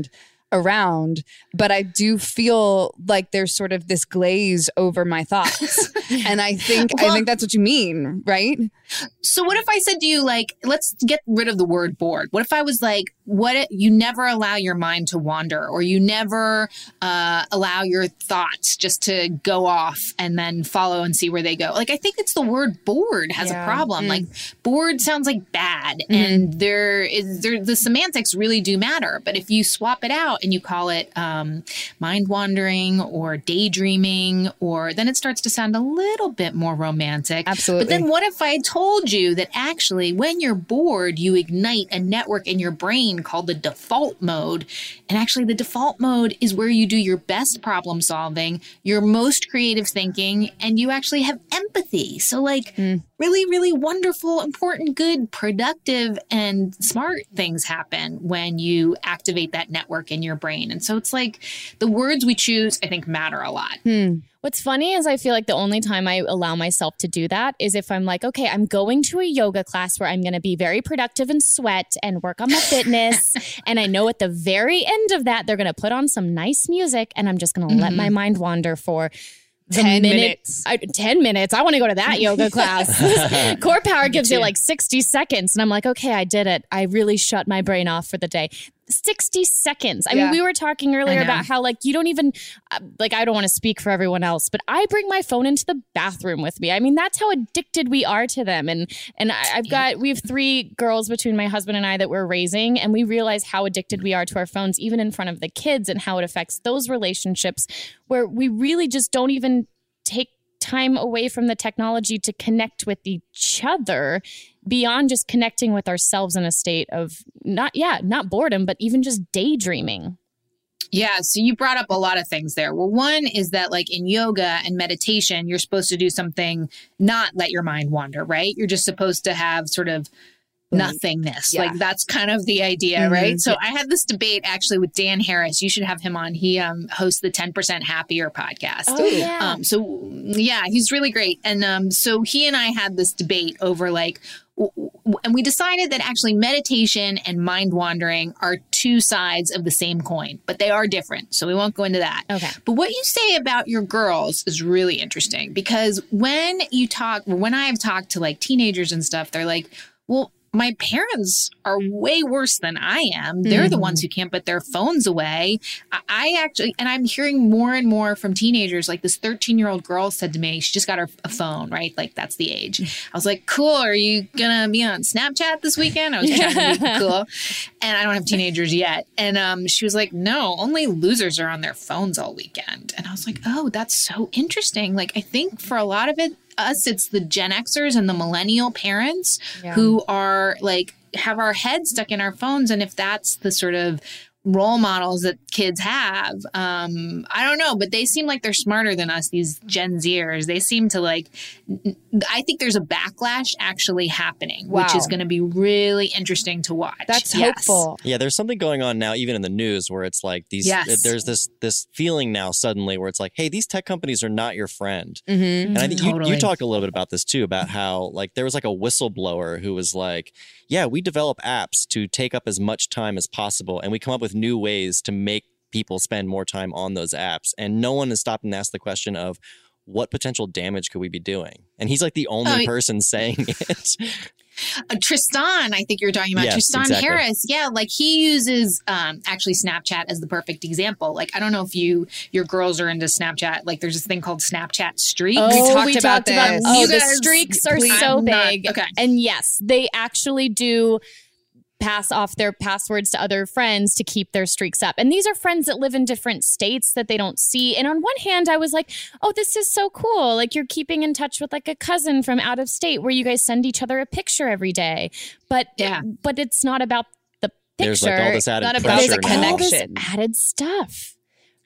around, but I do feel like there's sort of this glaze over my thoughts. And I think well, I think that's what you mean, right? So what if I said to you, like, let's get rid of the word bored. What if I was like, what it, you never allow your mind to wander, or you never uh, allow your thoughts just to go off and then follow and see where they go. Like, I think it's the word bored has yeah. a problem. Mm. Like, bored sounds like bad, mm-hmm. and there is there the semantics really do matter. But if you swap it out and you call it um, mind wandering or daydreaming, or then it starts to sound a little bit more romantic. Absolutely. But then what if I told you that actually when you're bored, you ignite a network in your brain called the default mode. And actually the default mode is where you do your best problem solving, your most creative thinking, and you actually have empathy. So like mm. really, really wonderful, important, good, productive, and smart things happen when you activate that network in your brain. And so it's like the words we choose, I think, matter a lot. Hmm. What's funny is I feel like the only time I allow myself to do that is if I'm like, okay, I'm going to a yoga class where I'm going to be very productive and sweat and work on my fitness. And I know at the very end of that, they're going to put on some nice music and I'm just going to mm-hmm. let my mind wander for ten minute, minutes. I, ten minutes. I want to go to that yoga class. Core Power gives you like sixty seconds. And I'm like, okay, I did it. I really shut my brain off for the day. sixty seconds. I yeah. mean, we were talking earlier about how like you don't even, uh, like I don't want to speak for everyone else, but I bring my phone into the bathroom with me. I mean, that's how addicted we are to them. And and I, I've got, yeah. we have three girls between my husband and I that we're raising, and we realize how addicted we are to our phones, even in front of the kids, and how it affects those relationships where we really just don't even take time away from the technology to connect with each other beyond just connecting with ourselves in a state of not, yeah, not boredom, but even just daydreaming. Yeah. So you brought up a lot of things there. Well, one is that like in yoga and meditation, you're supposed to do something, not let your mind wander, right? You're just supposed to have sort of nothingness. Yeah. Like that's kind of the idea, mm-hmm. right? So yeah. I had this debate actually with Dan Harris. You should have him on. He um, hosts the ten percent Happier podcast. Oh, yeah. Um, so yeah, he's really great. And um, so he and I had this debate over like, and we decided that actually meditation and mind wandering are two sides of the same coin, but they are different. So we won't go into that. Okay. But what you say about your girls is really interesting, because when you talk, when I have talked to like teenagers and stuff, they're like, well, my parents are way worse than I am. They're mm-hmm. the ones who can't put their phones away. I, I actually, and I'm hearing more and more from teenagers, like this thirteen year old girl said to me, she just got her a phone, right? Like that's the age. I was like, cool. Are you going to be on Snapchat this weekend? I was trying to be cool. And I don't have teenagers yet. And um, she was like, no, only losers are on their phones all weekend. And I was like, oh, that's so interesting. Like, I think for a lot of it, us, it's the Gen Xers and the millennial parents yeah. who are like, have our heads stuck in our phones. And if that's the sort of role models that kids have, um, I don't know, but they seem like they're smarter than us, these Gen Zers. They seem to like, I think there's a backlash actually happening, wow. which is going to be really interesting to watch. That's yes. hopeful. Yeah, there's something going on now, even in the news, where it's like these, yes. there's this this feeling now suddenly where it's like, hey, these tech companies are not your friend. Mm-hmm. And I think totally. you, you talked a little bit about this too, about how like there was like a whistleblower who was like, yeah, we develop apps to take up as much time as possible, and we come up with new ways to make people spend more time on those apps. And no one has stopped and asked the question of what potential damage could we be doing? And he's like the only oh, person saying it. Uh, Tristan, I think you're talking about. Yes, Tristan exactly. Harris. Yeah, like he uses um, actually Snapchat as the perfect example. Like, I don't know if you, your girls are into Snapchat. Like there's this thing called Snapchat Streaks. Oh, we talked we about talked about, this. oh, You the guys- streaks are please, so I'm not- big. okay. And yes, they actually do pass off their passwords to other friends to keep their streaks up. And these are friends that live in different states that they don't see. And on one hand, I was like, oh, this is so cool. Like you're keeping in touch with like a cousin from out of state where you guys send each other a picture every day. But yeah. but it's not about the picture. There's like all this added Not pressure about the now. all this connection. added stuff.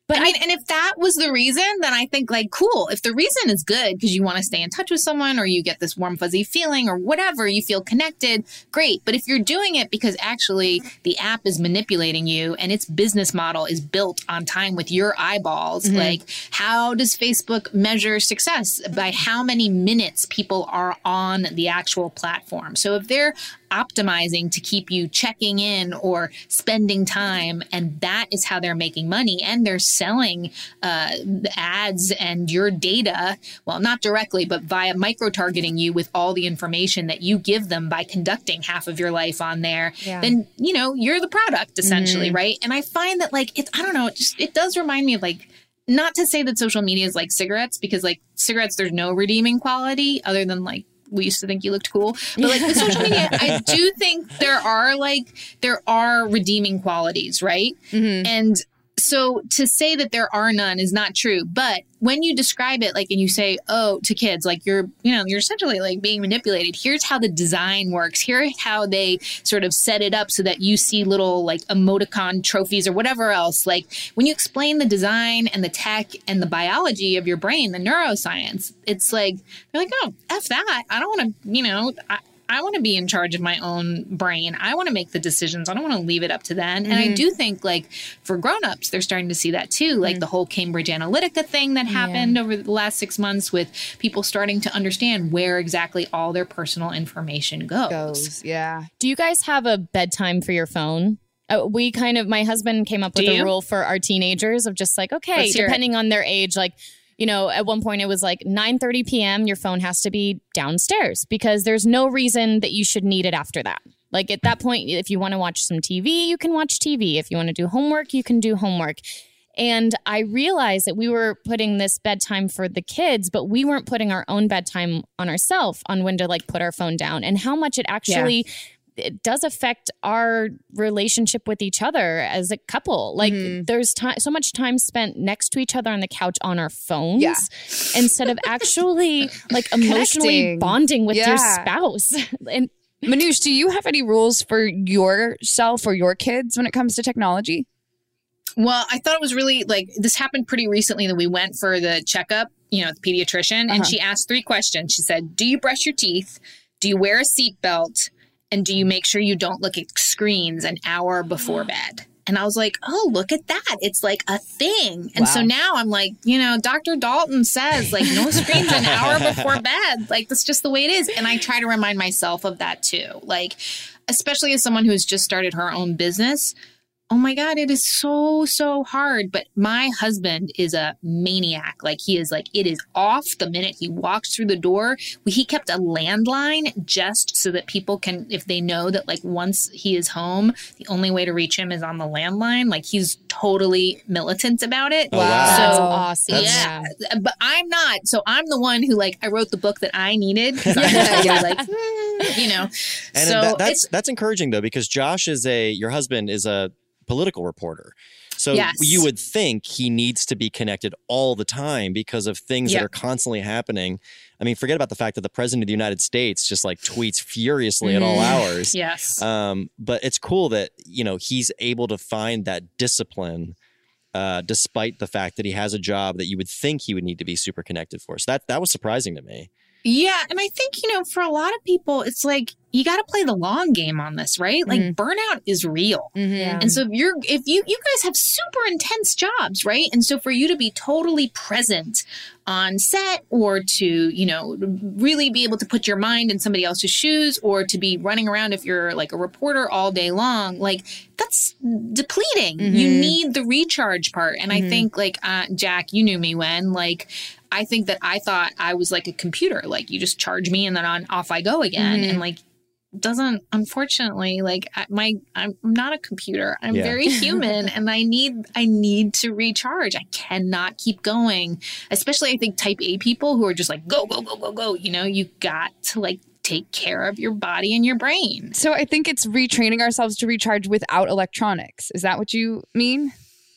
But I mean, and if that was the reason, then I think like, cool. If the reason is good because you want to stay in touch with someone or you get this warm, fuzzy feeling or whatever, you feel connected, great. But if you're doing it because actually the app is manipulating you and its business model is built on time with your eyeballs, mm-hmm. like how does Facebook measure success? By how many minutes people are on the actual platform. So if they're optimizing to keep you checking in or spending time, and that is how they're making money, and they're selling uh, ads and your data, well, not directly, but via micro-targeting you with all the information that you give them by conducting half of your life on there, yeah. then, you know, you're the product essentially, mm-hmm. right? And I find that like, it's, I don't know, it just, it does remind me of like, not to say that social media is like cigarettes, because like cigarettes, there's no redeeming quality other than like, we used to think you looked cool. But like with social media, I do think there are like, there are redeeming qualities, right? Mm-hmm. And so to say that there are none is not true. But when you describe it, like, and you say, oh, to kids, like you're, you know, you're essentially like being manipulated. Here's how the design works. Here's how they sort of set it up so that you see little like emoticon trophies or whatever else. Like when you explain the design and the tech and the biology of your brain, the neuroscience, it's like, they're like, oh, F that. I don't want to, you know, I, I want to be in charge of my own brain. I want to make the decisions. I don't want to leave it up to them. Mm-hmm. And I do think like for grownups, they're starting to see that too. Like mm-hmm. the whole Cambridge Analytica thing that happened yeah. over the last six months with people starting to understand where exactly all their personal information goes. goes. Yeah. Do you guys have a bedtime for your phone? Uh, we kind of, my husband came up with a rule for our teenagers of just like, okay, depending on their age, like, you know, at one point it was like nine thirty p.m. your phone has to be downstairs because there's no reason that you should need it after that. Like at that point, if you want to watch some T V, you can watch T V. If you want to do homework, you can do homework. And I realized that we were putting this bedtime for the kids, but we weren't putting our own bedtime on ourselves on when to like put our phone down and how much it actually... Yeah. It does affect our relationship with each other as a couple. Like mm-hmm. there's time, so much time spent next to each other on the couch on our phones yeah. instead of actually like emotionally bonding with yeah. your spouse. And Manoush, do you have any rules for yourself or your kids when it comes to technology? Well, I thought it was really like this happened pretty recently that we went for the checkup, you know, the pediatrician, uh-huh. and she asked three questions. She said, do you brush your teeth? Do you wear a seatbelt? And do you make sure you don't look at screens an hour before bed? And I was like, oh, look at that. It's like a thing. And wow. so now I'm like, you know, Doctor Dalton says like no screens an hour before bed. Like that's just the way it is. And I try to remind myself of that too. Like, especially as someone who has just started her own business. Oh my God, it is so, so hard. But my husband is a maniac. Like he is like, it is off the minute he walks through the door. He kept a landline just so that people can, if they know that like once he is home, the only way to reach him is on the landline. Like he's totally militant about it. Oh, wow. So, That's awesome. Yeah. But I'm not. So I'm the one who like, I wrote the book that I needed. Because I'm just yeah. like, mm, you know. And so that, that's, that's encouraging though, because Josh is a, your husband is a political reporter. So yes. you would think he needs to be connected all the time because of things yep. that are constantly happening. I mean, forget about the fact that the president of the United States just like tweets furiously mm. at all hours. Yes. Um, but it's cool that, you know, he's able to find that discipline uh, despite the fact that he has a job that you would think he would need to be super connected for. So that, that was surprising to me. Yeah. And I think, you know, for a lot of people, it's like, you got to play the long game on this, right? Like mm-hmm. burnout is real. Mm-hmm. Yeah. And so if you're, if you, you guys have super intense jobs, right? And so for you to be totally present on set or to, you know, really be able to put your mind in somebody else's shoes or to be running around if you're like a reporter all day long, like that's depleting. Mm-hmm. You need the recharge part. And mm-hmm. I think like, uh, Jack, you knew me when like, I think that I thought I was like a computer, like you just charge me and then on off I go again. Mm-hmm. And like, doesn't unfortunately like my I'm not a computer. I'm yeah. very human and I need I need to recharge. I cannot keep going, especially I think type A people who are just like go go go go go, you know, you got to like take care of your body and your brain. So I think it's retraining ourselves to recharge without electronics. Is that what you mean?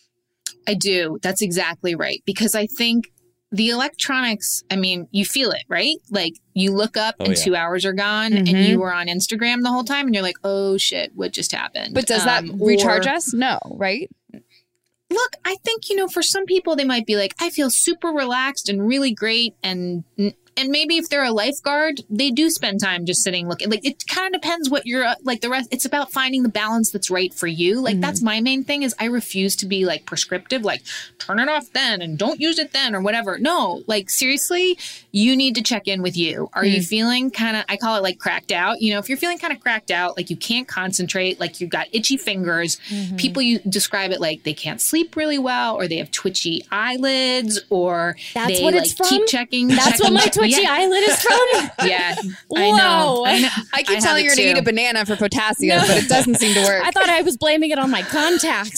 I do. That's exactly right, because I think the electronics, I mean, you feel it, right? Like you look up oh, and yeah. two hours are gone mm-hmm. and you were on Instagram the whole time and you're like, oh shit, what just happened? But does that um, recharge or, us? No, right? look, I think, you know, for some people, they might be like, I feel super relaxed and really great. And and maybe if they're a lifeguard, they do spend time just sitting looking. Like, it kind of depends what you're uh, like the rest. It's about finding the balance that's right for you. Like, mm-hmm. that's my main thing is I refuse to be like prescriptive, like turn it off then and don't use it then or whatever. No, like seriously, you need to check in with you. Are mm. you feeling kind of, I call it like cracked out. You know, if you're feeling kind of cracked out, like you can't concentrate, like you've got itchy fingers, mm-hmm. people you describe it like they can't sleep really well or they have twitchy eyelids or that's they what like it's from? keep checking. That's checking, what my twitchy yeah. eyelid is from? Yeah. Whoa. I know. I, know. I keep I telling her to too. eat a banana for potassium, No. but it doesn't seem to work. I thought I was blaming it on my contacts.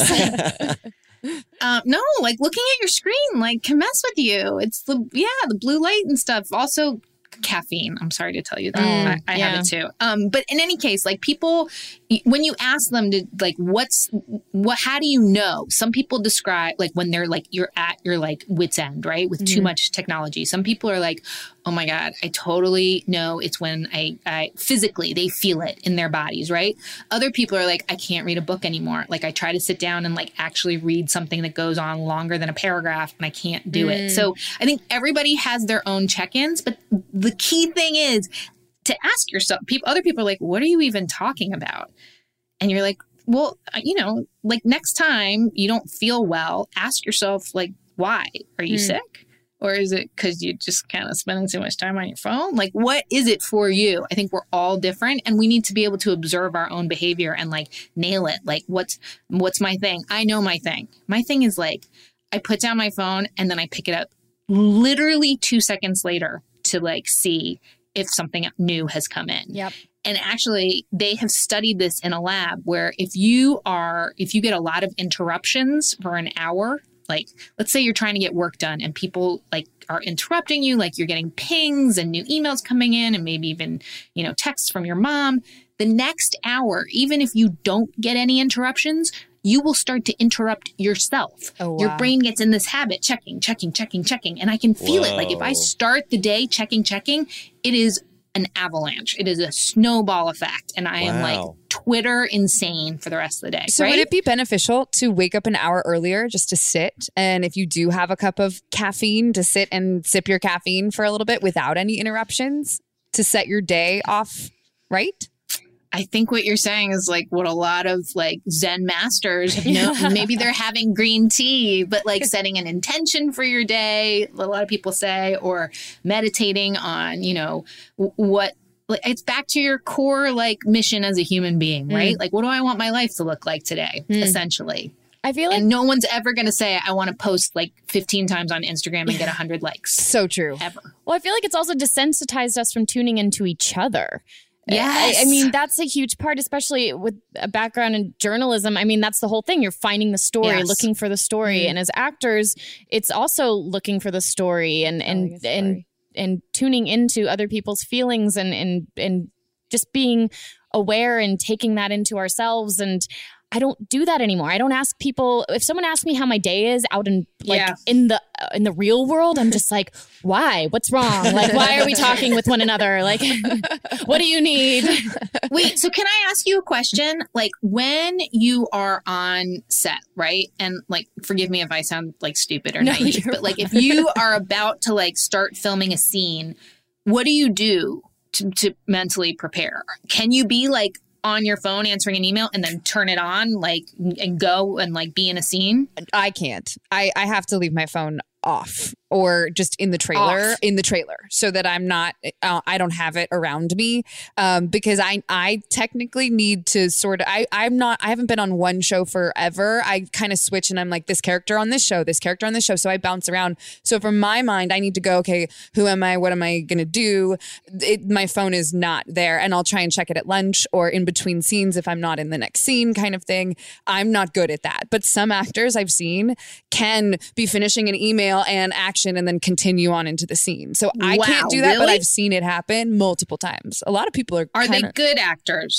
Um, no, like looking at your screen, like can mess with you. It's the, yeah, the blue light and stuff. Also caffeine. I'm sorry to tell you that. Mm, I, I yeah. have it too. Um, but in any case, like people, when you ask them to like, what's, what, how do you know? Some people describe like when they're like, you're at your like wit's end, right? With mm-hmm. too much technology. Some people are like, oh my God, I totally know it's when I, I physically, they feel it in their bodies, right? Other people are like, I can't read a book anymore. Like I try to sit down and like actually read something that goes on longer than a paragraph and I can't do mm. it. So I think everybody has their own check-ins, but the key thing is to ask yourself, people, other people are like, what are you even talking about? And you're like, well, you know, like next time you don't feel well, ask yourself like, why? Are you mm. sick? Or is it because you just kind of spending too much time on your phone? Like, what is it for you? I think we're all different and we need to be able to observe our own behavior and like nail it. Like, what's what's my thing? I know my thing. My thing is like, I put down my phone and then I pick it up literally two seconds later to like see if something new has come in. Yep. And actually, they have studied this in a lab where if you are, if you get a lot of interruptions for an hour, like, let's say you're trying to get work done and people like are interrupting you, like you're getting pings and new emails coming in and maybe even, you know, texts from your mom. The next hour, even if you don't get any interruptions, you will start to interrupt yourself. Oh, wow. Your brain gets in this habit, checking, checking, checking, checking. And I can feel Whoa. it. Like if I start the day checking, checking, it is an avalanche. It is a snowball effect. And I wow. am like Twitter insane for the rest of the day. So right? would it be beneficial to wake up an hour earlier just to sit? And if you do have a cup of caffeine, to sit and sip your caffeine for a little bit without any interruptions to set your day off right? I think what you're saying is like what a lot of like Zen masters have known. Maybe they're having green tea, but like setting an intention for your day, a lot of people say, or meditating on, you know, what, like, it's back to your core like mission as a human being, right? Mm. Like, what do I want my life to look like today, mm. essentially? I feel like and no one's ever going to say, I want to post like fifteen times on Instagram and get one hundred likes. So true. Ever. Well, I feel like it's also desensitized us from tuning into each other. Yes. I, I mean, that's a huge part, especially with a background in journalism. I mean, that's the whole thing. You're finding the story, yes. looking for the story. Mm-hmm. And as actors, it's also looking for the story and, and, story. and, and tuning into other people's feelings and, and, and just being aware and taking that into ourselves. And I don't do that anymore. I don't ask people, if someone asks me how my day is out in like yeah. in the uh, in the real world, I'm just like, why? What's wrong? Like, why are we talking with one another? Like, what do you need? Wait, so can I ask you a question? Like when you are on set, right? And like, forgive me if I sound like stupid or no, naive, but like if you are about to like start filming a scene, what do you do to, to mentally prepare? Can you be like on your phone answering an email and then turn it on like and go and like be in a scene? I can't. I, I have to leave my phone off or just in the trailer, off. in the trailer so that I'm not, uh, I don't have it around me um, because I I technically need to sort of, I, I'm not, I haven't been on one show forever. I kind of switch and I'm like this character on this show, this character on this show. So I bounce around. So for my mind, I need to go, okay, who am I? What am I going to do? It, my phone is not there and I'll try and check it at lunch or in between scenes if I'm not in the next scene kind of thing. I'm not good at that. But some actors I've seen can be finishing an email and action and then continue on into the scene. So I wow, can't do that, really? but I've seen it happen multiple times. A lot of people are Are kinda, they good actors?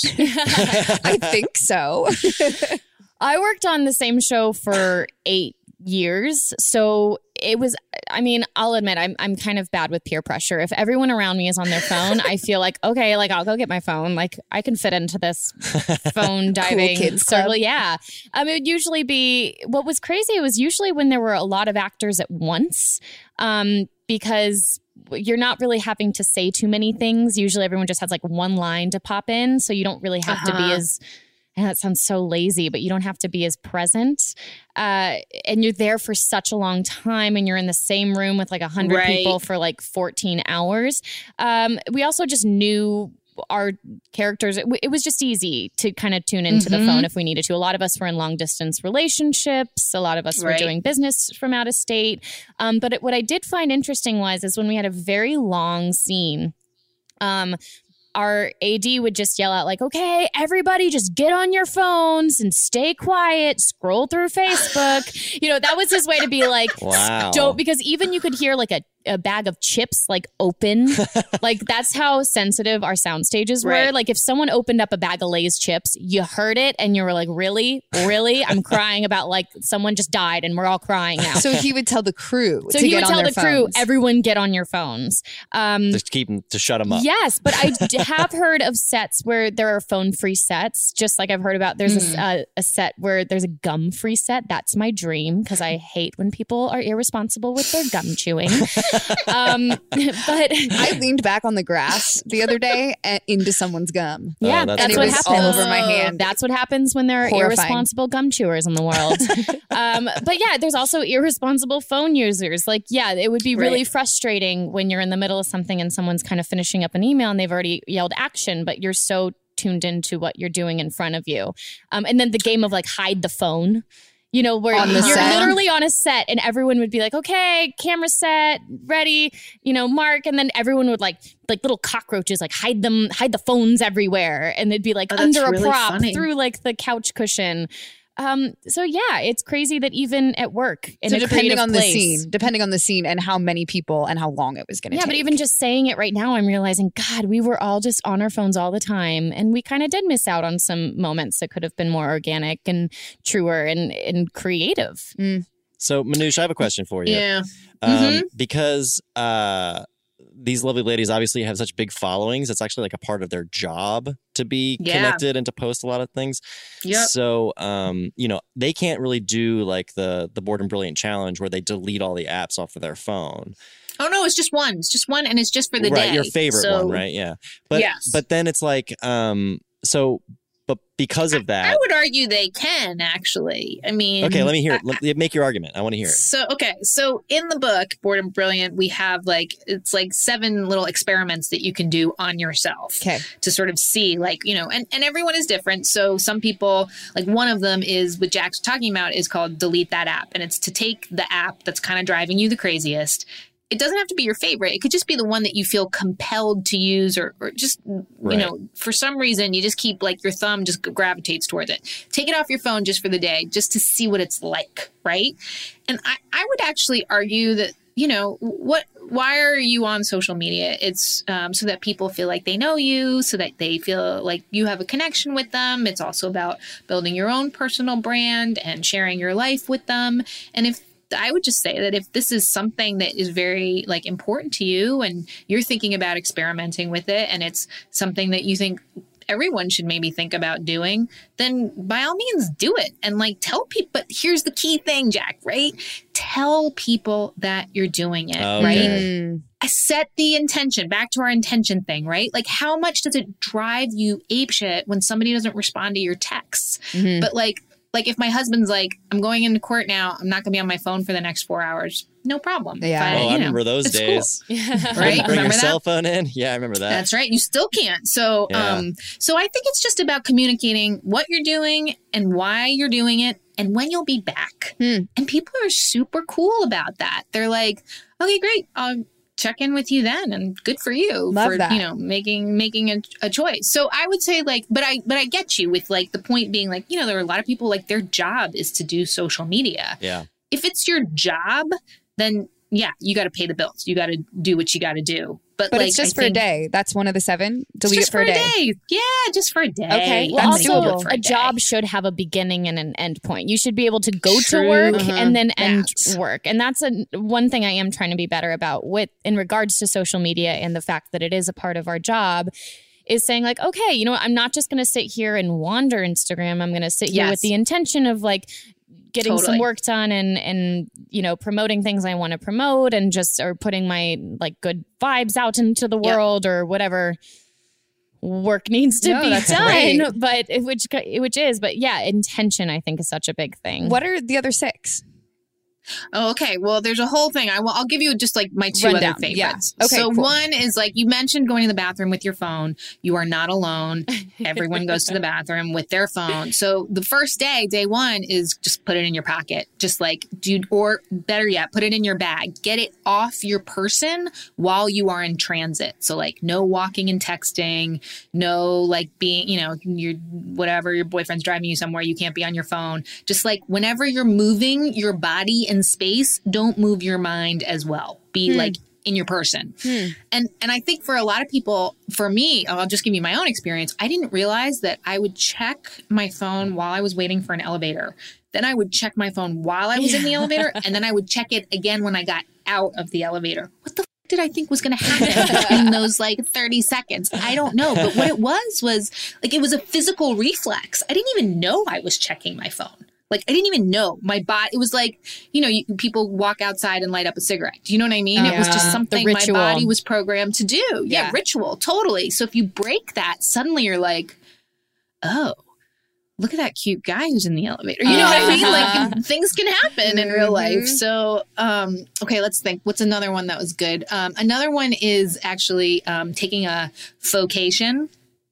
I think so. I worked on the same show for eight years. So it was, I mean, I'll admit I'm I'm kind of bad with peer pressure. If everyone around me is on their phone, I feel like, okay, like I'll go get my phone. Like I can fit into this phone diving Cool kids circle. club. Yeah. Um, it would usually be, what was crazy, it was usually when there were a lot of actors at once, um, because you're not really having to say too many things. Usually everyone just has like one line to pop in. So you don't really have uh-huh. to be as, and that sounds so lazy, but you don't have to be as present. Uh, and you're there for such a long time and you're in the same room with like a hundred Right. people for like fourteen hours. Um, we also just knew our characters. It, it was just easy to kind of tune into Mm-hmm. the phone if we needed to. A lot of us were in long distance relationships. A lot of us Right. were doing business from out of state. Um, but it, what I did find interesting was, is when we had a very long scene, um, our A D would just yell out like, okay, everybody just get on your phones and stay quiet, scroll through Facebook. You know, that was his way to be like, Wow. don't, because even you could hear like a, a bag of chips like open. Like that's how sensitive our sound stages were. Right. Like if someone opened up a bag of Lay's chips, you heard it and you were like, really? Really? I'm crying about like someone just died and we're all crying now. So he would tell the crew So to he get would on tell their the crew, phones. everyone get on your phones. Um, Just keep them, to shut them up. Yes, but I d- have heard of sets where there are phone-free sets, just like I've heard about. There's Mm-hmm. a, a, a set where there's a gum-free set. That's my dream because I hate when people are irresponsible with their gum chewing. um, but I leaned back on the grass the other day and into someone's gum. yeah, Oh, that's that's, and it what was happens. all over my hand. That's what happens when there are Horrifying. irresponsible gum chewers in the world. um, but yeah, there's also irresponsible phone users. Like, yeah, it would be really Right. frustrating when you're in the middle of something and someone's kind of finishing up an email and they've already yelled action, but you're so tuned into what you're doing in front of you. Um, and then the game of like hide the phone. You know, where On the you're set? literally on a set and everyone would be like, okay, camera set, ready, you know, mark. And then everyone would like, like little cockroaches, like hide them, hide the phones everywhere. And they'd be like Oh, that's under a really prop funny. through like the couch cushion. Um, so yeah, it's crazy that even at work in So a depending creative on the place- scene, depending on the scene and how many people and how long it was going to yeah, take. but even just saying it right now, I'm realizing, God, we were all just on our phones all the time. And we kind of did miss out on some moments that could have been more organic and truer and, and creative. So, Manoush, I have a question for you. Yeah. Um, Mhm. Because uh, these lovely ladies obviously have such big followings. It's actually like a part of their job to be Yeah. connected and to post a lot of things. Yep. So, um, you know, they can't really do like the the Bored and Brilliant challenge where they delete all the apps off of their phone. Oh no, it's just one. It's just one, and it's just for the right, day. your favorite So- one, right? Yeah. But Yes. but then it's like, um, so, but because of that, I would argue they can actually. I mean, okay, let me hear it. I- Let, make your argument. I want to hear it. So, okay. So in the book, Bored and Brilliant, we have like, it's like seven little experiments that you can do on yourself Okay. to sort of see like, you know, and, and everyone is different. So some people, like one of them is what Jack's talking about is called delete that app. And it's to take the app that's kind of driving you the craziest. It doesn't have to be your favorite. It could just be the one that you feel compelled to use or, or just, you Right. know, for some reason, you just keep like your thumb just gravitates towards it. Take it off your phone just for the day, just to see what it's like. Right. And I, I would actually argue that, you know, what, why are you on social media? It's um, so that people feel like they know you, so that they feel like you have a connection with them. It's also about building your own personal brand and sharing your life with them. And if, I would just say that if this is something that is very like important to you and you're thinking about experimenting with it and it's something that you think everyone should maybe think about doing, then by all means do it and like tell people. But here's the key thing, Jack, right? Tell people that you're doing it, Okay. right? Mm. I set the intention, back to our intention thing, right? Like how much does it drive you apeshit when somebody doesn't respond to your texts? Mhm. But like, Like if my husband's like, I'm going into court now, I'm not going to be on my phone for the next four hours. No problem. Yeah. But, Oh, you I know, remember those it's days. cool. Couldn't Right? Bring Remember your cell that? phone in. Yeah, I remember that. That's right. You still can't. So, Yeah. um, so I think it's just about communicating what you're doing and why you're doing it and when you'll be back. Hmm. And people are super cool about that. They're like, okay, great. I'll check in with you then, and good for you Love for that. you know making making a, a choice. So I would say like, but I but I get you with like the point being like, you know, there are a lot of people like their job is to do social media. Yeah. If it's your job, then yeah, you got to pay the bills. You got to do what you got to do. But, but like, it's just I for think, a day. That's one of the seven. Delete just it for, a, day. day. Yeah, just for a day. Okay. Well, I'm gonna do it also, for a, a day. job should have a beginning and an end point. You should be able to go True. to work Uh-huh. and then end That. work. And that's a, one thing I am trying to be better about with in regards to social media and the fact that it is a part of our job. Is saying like, okay, you know what? I'm not just going to sit here and wander Instagram. I'm going to sit here Yes. with the intention of like getting Totally. some work done and, and, you know, promoting things I want to promote and just, or putting my like good vibes out into the Yep. world or whatever work needs to No, be that's done. great. But it- which, which is, but yeah, intention I think is such a big thing. What are the other six? Oh, okay. Well, there's a whole thing. I will. I'll give you just like my two Rundown. other favorites. Yeah. Okay, So cool. one is like you mentioned going to the bathroom with your phone. You are not alone. Everyone goes to the bathroom with their phone. So the first day, day one, is just put it in your pocket. Just like dude, or better yet, put it in your bag. Get it off your person while you are in transit. So like no walking and texting. No like being, you know, your whatever your boyfriend's driving you somewhere. You can't be on your phone. Just like whenever you're moving your body in space, don't move your mind as well. Be Hmm. like in your person. Hmm. And and I think for a lot of people, for me, I'll just give you my own experience. I didn't realize that I would check my phone while I was waiting for an elevator. Then I would check my phone while I was in the elevator, and then I would check it again when I got out of the elevator. What the f- did I think was going to happen in those like thirty seconds? I don't know. But what it was was like it was a physical reflex. I didn't even know I was checking my phone. Like, I didn't even know my body. It was like, you know, you, people walk outside and light up a cigarette. Do you know what I mean? It was Yeah, just the something my ritual. body was programmed to do. Yeah, Yeah. ritual. Totally. So if you break that, suddenly you're like, oh, look at that cute guy who's in the elevator. You know what I mean? Uh-huh. Like things can happen in real life. Mhm. So, um, okay, let's think. What's another one that was good? Um, another one is actually um, taking a vocation.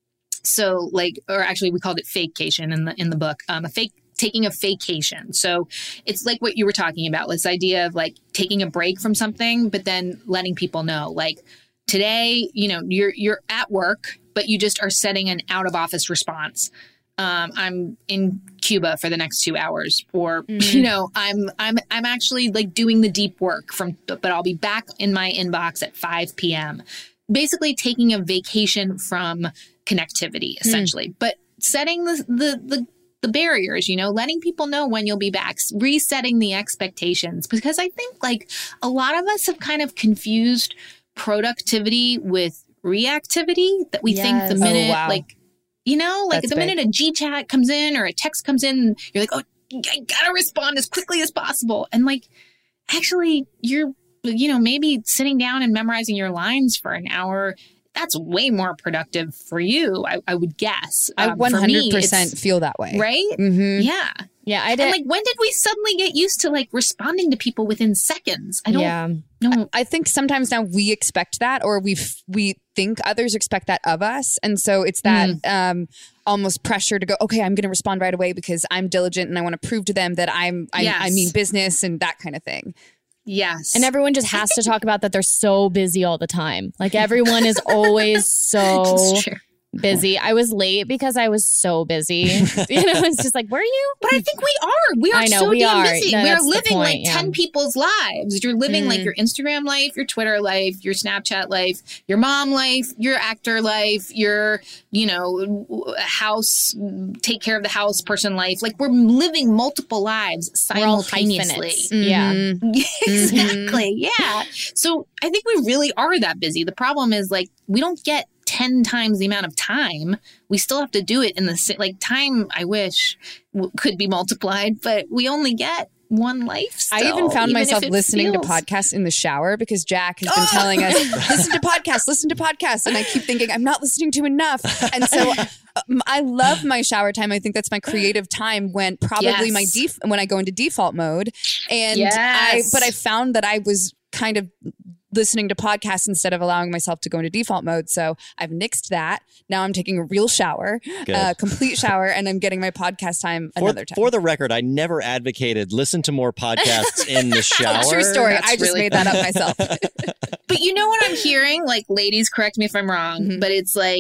So like, or actually we called it fakecation in the, in the book, um, a fake, taking a vacation. So it's like what you were talking about, this idea of like taking a break from something, but then letting people know like today, you know, you're, you're at work, but you just are setting an out of office response. Um, I'm in Cuba for the next two hours, or, Mm-hmm. you know, I'm, I'm, I'm actually like doing the deep work from, but I'll be back in my inbox at five p.m. Basically taking a vacation from connectivity essentially, mm. but setting the, the, the, the barriers, you know, letting people know when you'll be back, resetting the expectations, because I think like a lot of us have kind of confused productivity with reactivity, that we Yes. think the minute, Oh, wow. like, you know, like That's the big. minute a G chat comes in or a text comes in, you're like, oh, I gotta respond as quickly as possible. And like, actually you're, you know, maybe sitting down and memorizing your lines for an hour, that's way more productive for you, I, I would guess. I Um, one for me, hundred percent it's- feel that way. Right? Mm-hmm. Yeah. Yeah, I did. And like, when did we suddenly get used to like responding to people within seconds? I don't yeah. know. I think sometimes now we expect that, or we f- we think others expect that of us, and so it's that um, almost pressure to go. Okay, I'm going to respond right away because I'm diligent and I want to prove to them that I'm I, Yes. I mean business and that kind of thing. Yes. And everyone just has to talk about that they're so busy all the time. Like everyone is always so It's true. busy. I was late because I was so busy. You know, it's just like, were you? But I think we are. We are I know, so we damn are. busy. No, we are that's the living point, like yeah. ten people's lives. You're living like Mhm. your Instagram life, your Twitter life, your Snapchat life, your mom life, your actor life, your, you know, house, take care of the house person life. Like we're living multiple lives We're all simultaneously. hyphenates. Yeah. Mhm. Exactly. Yeah. So I think we really are that busy. The problem is like we don't get ten times the amount of time. We still have to do it in the sa- like time. I wish w- could be multiplied, but we only get one life. Still, I even found if myself it listening feels- to podcasts in the shower because Jack has been Oh! telling us, listen to podcasts, listen to podcasts. And I keep thinking, I'm not listening to enough. And so um, I love my shower time. I think that's my creative time when probably my Yes. def- when I go into default mode. And Yes. I, but I found that I was kind of listening to podcasts instead of allowing myself to go into default mode. So I've nixed that. Now I'm taking a real shower, Good. uh, complete shower, and I'm getting my podcast time For, another time. for the record, I never advocated listen to more podcasts in the shower. True story. That's I just really made that up myself. But you know what I'm hearing? Like, ladies, correct me if I'm wrong, Mhm. but it's like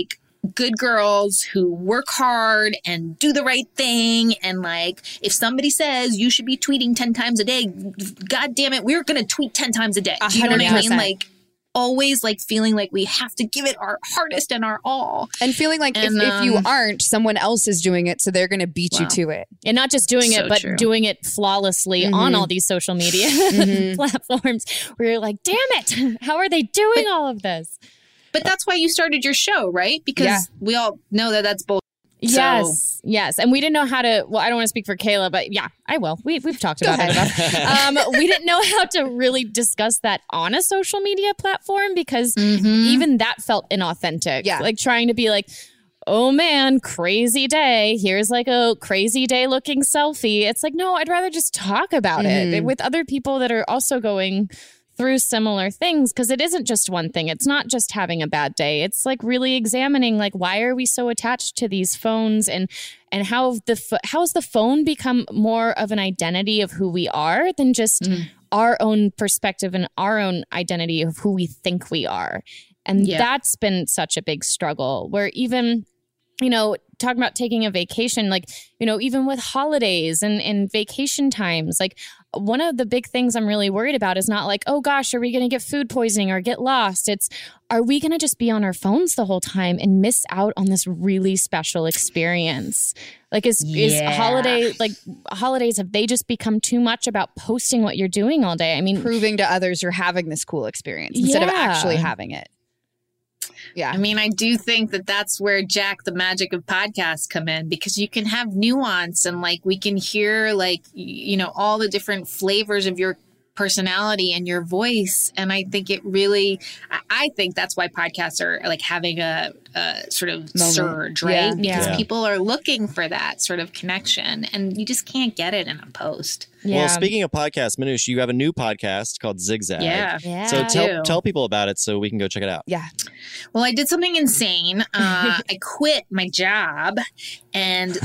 good girls who work hard and do the right thing. And like, if somebody says you should be tweeting ten times a day, God damn it, we're going to tweet ten times a day. Do you know what I mean? Like, always like feeling like we have to give it our hardest and our all. And feeling like and, if, um, if you aren't, someone else is doing it, so they're going to beat wow. you to it. And not just doing so it, but true. doing it flawlessly mm-hmm. on all these social media mm-hmm. platforms where you're like, damn it, how are they doing but, all of this? But that's why you started your show, right? Because yeah. we all know that that's bullshit. Yes, so. yes. And we didn't know how to, well, I don't want to speak for Kayla, but yeah, I will. We, we've talked about it enough. Um, we didn't know how to really discuss that on a social media platform because mm-hmm. even that felt inauthentic. Yeah. Like trying to be like, oh man, crazy day. Here's like a crazy day looking selfie. It's like, no, I'd rather just talk about mm-hmm. it with other people that are also going through similar things, because it isn't just one thing. It's not just having a bad day. It's like really examining, like, why are we so attached to these phones, and and how the how has the phone become more of an identity of who we are than just mm. our own perspective and our own identity of who we think we are. And yeah. that's been such a big struggle, where even, you know, talking about taking a vacation, like, you know, even with holidays and, and vacation times, like one of the big things I'm really worried about is not like, oh gosh, are we going to get food poisoning or get lost? It's, are we going to just be on our phones the whole time and miss out on this really special experience? Like is, yeah. is holiday, like holidays, have they just become too much about posting what you're doing all day? I mean, proving to others you're having this cool experience instead yeah. of actually having it. Yeah. I mean, I do think that that's where, Jack, the magic of podcasts come in, because you can have nuance and like we can hear like, you know, all the different flavors of your personality and your voice. And I think it really, I think that's why podcasts are like having a, a sort of Moment. surge, right? Yeah. Because yeah. people are looking for that sort of connection and you just can't get it in a post. Yeah. Well, speaking of podcasts, Manoush, you have a new podcast called Zigzag. Yeah. yeah. So tell, tell people about it so we can go check it out. Yeah. Well, I did something insane. Uh, I quit my job, and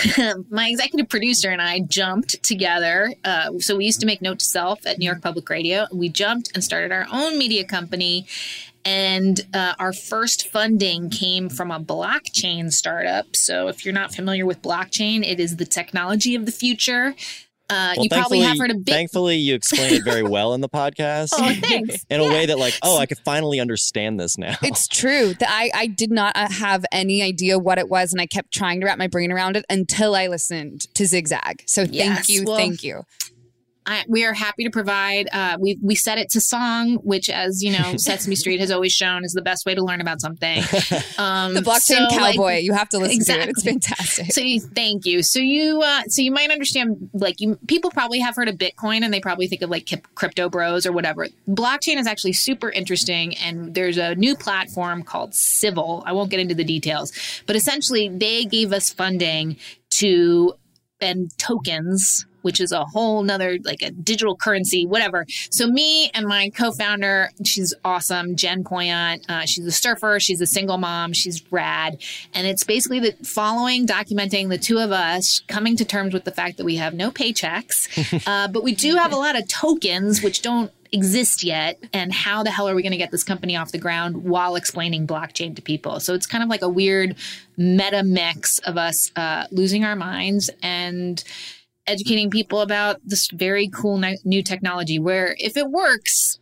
my executive producer and I jumped together. Uh, so we used to make Note to Self at New York Public Radio. We jumped and started our own media company. And uh, our first funding came from a blockchain startup. So if you're not familiar with blockchain, it is the technology of the future. Uh, well, you probably have heard a bit. Thankfully, you explained it very well in the podcast. Oh, thanks. In yeah. a way that like, oh, I could finally understand this now. It's true. that I, I did not have any idea what it was, and I kept trying to wrap my brain around it until I listened to Zigzag. So thank yes. you. Well, thank you. I, we are happy to provide. Uh, we we set it to song, which, as you know, Sesame Street has always shown is the best way to learn about something. Um, the blockchain so, cowboy. Like, you have to listen exactly. to it. It's fantastic. So you, thank you. So you uh, so you might understand. Like you, people probably have heard of Bitcoin, and they probably think of like crypto bros or whatever. Blockchain is actually super interesting, and there's a new platform called Civil. I won't get into the details, but essentially they gave us funding to and tokens, which is a whole nother, like a digital currency, whatever. So me and my co-founder, she's awesome, Jen Poyant. Uh, she's a surfer. She's a single mom. She's rad. And it's basically the following, documenting the two of us coming to terms with the fact that we have no paychecks, uh, but we do have a lot of tokens, which don't exist yet, and how the hell are we going to get this company off the ground while explaining blockchain to people? So it's kind of like a weird meta mix of us uh, losing our minds and educating people about this very cool ne- new technology where if it works,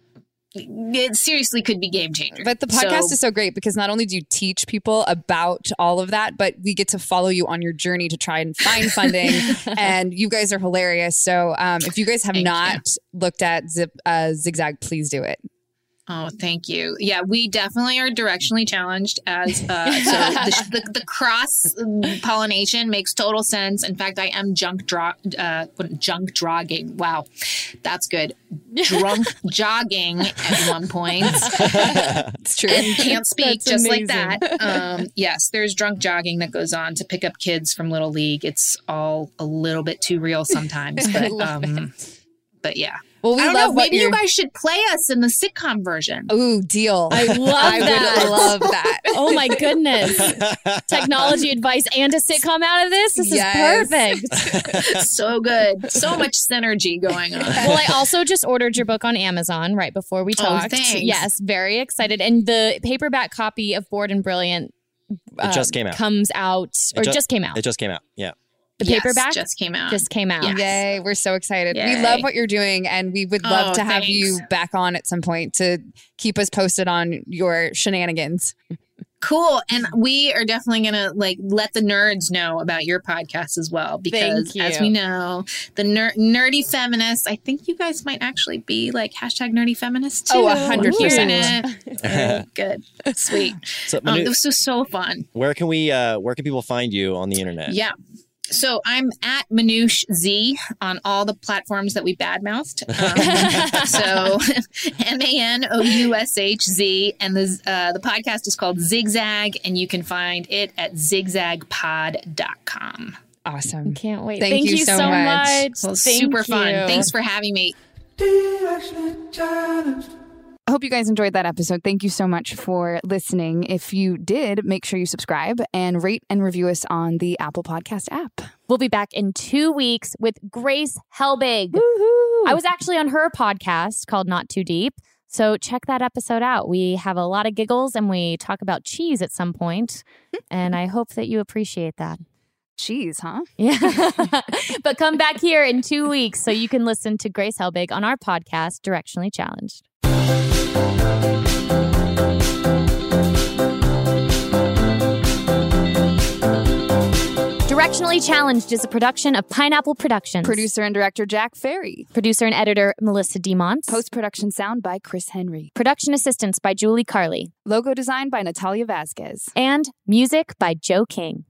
it seriously could be game changer. But the podcast so, is so great because not only do you teach people about all of that, but we get to follow you on your journey to try and find funding. And you guys are hilarious. So um, if you guys have not you. looked at Zip, uh, Zigzag, please do it. Oh, thank you. Yeah, we definitely are directionally challenged as uh, so the, the, the cross pollination makes total sense. In fact, I am junk dro- uh, junk drogging. Wow, that's good. Drunk jogging at one point. It's true. And can't speak That's just amazing. like that. Um, yes, there's drunk jogging that goes on to pick up kids from Little League. It's all a little bit too real sometimes, but um, but yeah. Well, we I don't love know. what Maybe you're... you guys should play us in the sitcom version. Ooh, deal. I love I that. would love that. Oh my goodness. Technology advice and a sitcom out of this? This Yes. is perfect. So good. So much synergy going on. Well, I also just ordered your book on Amazon right before we Oh, talked. thanks. Yes, very excited. And the paperback copy of Bored and Brilliant It just came out. Comes out, or It ju- just came out. It just came out. Yeah. The Yes, paperback just came out. just came out. Yes. Yay, we're so excited. Yay. We love what you're doing, and we would love Oh, to have thanks. you back on at some point to keep us posted on your shenanigans. Cool. And we are definitely going to like let the nerds know about your podcast as well, because Thank you. as we know, the ner- nerdy feminists, I think you guys might actually be like hashtag nerdy feminists too. Oh, a hundred I'm hearing percent. it. Very good. Sweet. So, Um, Manu, this was so fun. where can we? Uh, where can people find you on the internet? Yeah. So I'm at Manoush Z on all the platforms that we badmouthed. Um, so M A N O U S H Z. And the, uh, the podcast is called Zigzag, and you can find it at zigzag pod dot com. Awesome. Can't wait. Thank Thank you you so so much. much. Well, Thank super fun. you. Thanks for having me. I hope you guys enjoyed that episode. Thank you so much for listening. If you did, make sure you subscribe and rate and review us on the Apple Podcast app. We'll be back in two weeks with Grace Helbig. I was actually on her podcast called Not Too Deep. So check that episode out. We have a lot of giggles and we talk about cheese at some point. And I hope that you appreciate that. Cheese, huh? Yeah. But come back here in two weeks so you can listen to Grace Helbig on our podcast, Directionally Challenged. Directionally Challenged is a production of Pineapple Productions. Producer and director Jack Ferry. Producer and editor Melissa DeMont. Post-production sound by Chris Henry. Production assistance by Julie Carley. Logo design by Natalia Vasquez. And music by Joe King.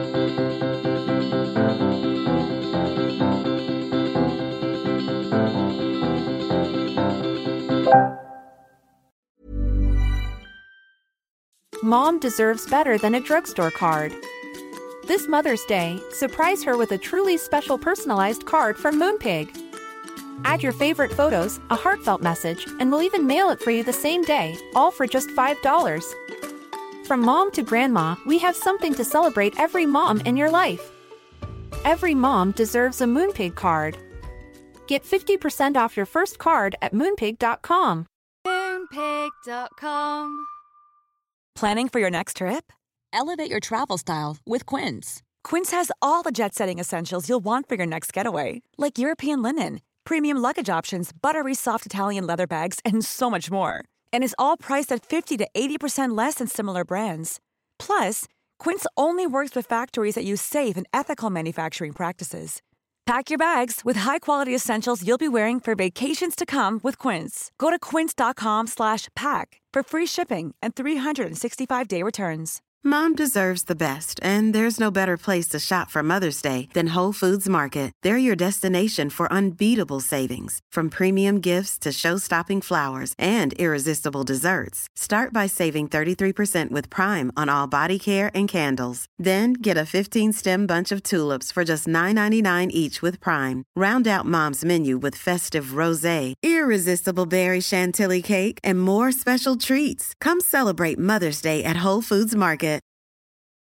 Mom deserves better than a drugstore card. This Mother's Day, surprise her with a truly special personalized card from Moonpig. Add your favorite photos, a heartfelt message, and we'll even mail it for you the same day, all for just five dollars. From mom to grandma, we have something to celebrate every mom in your life. Every mom deserves a Moonpig card. Get fifty percent off your first card at moonpig dot com. Moonpig dot com. Planning for your next trip? Elevate your travel style with Quince. Quince has all the jet-setting essentials you'll want for your next getaway, like European linen, premium luggage options, buttery soft Italian leather bags, and so much more. And is all priced at fifty to eighty percent less than similar brands. Plus, Quince only works with factories that use safe and ethical manufacturing practices. Pack your bags with high-quality essentials you'll be wearing for vacations to come with Quince. Go to quince dot com slash pack for free shipping and three sixty-five day returns. Mom deserves the best, and there's no better place to shop for Mother's Day than Whole Foods Market. They're your destination for unbeatable savings, from premium gifts to show-stopping flowers and irresistible desserts. Start by saving thirty-three percent with Prime on all body care and candles. Then get a fifteen-stem bunch of tulips for just nine ninety-nine each with Prime. Round out Mom's menu with festive rosé, irresistible berry chantilly cake, and more special treats. Come celebrate Mother's Day at Whole Foods Market.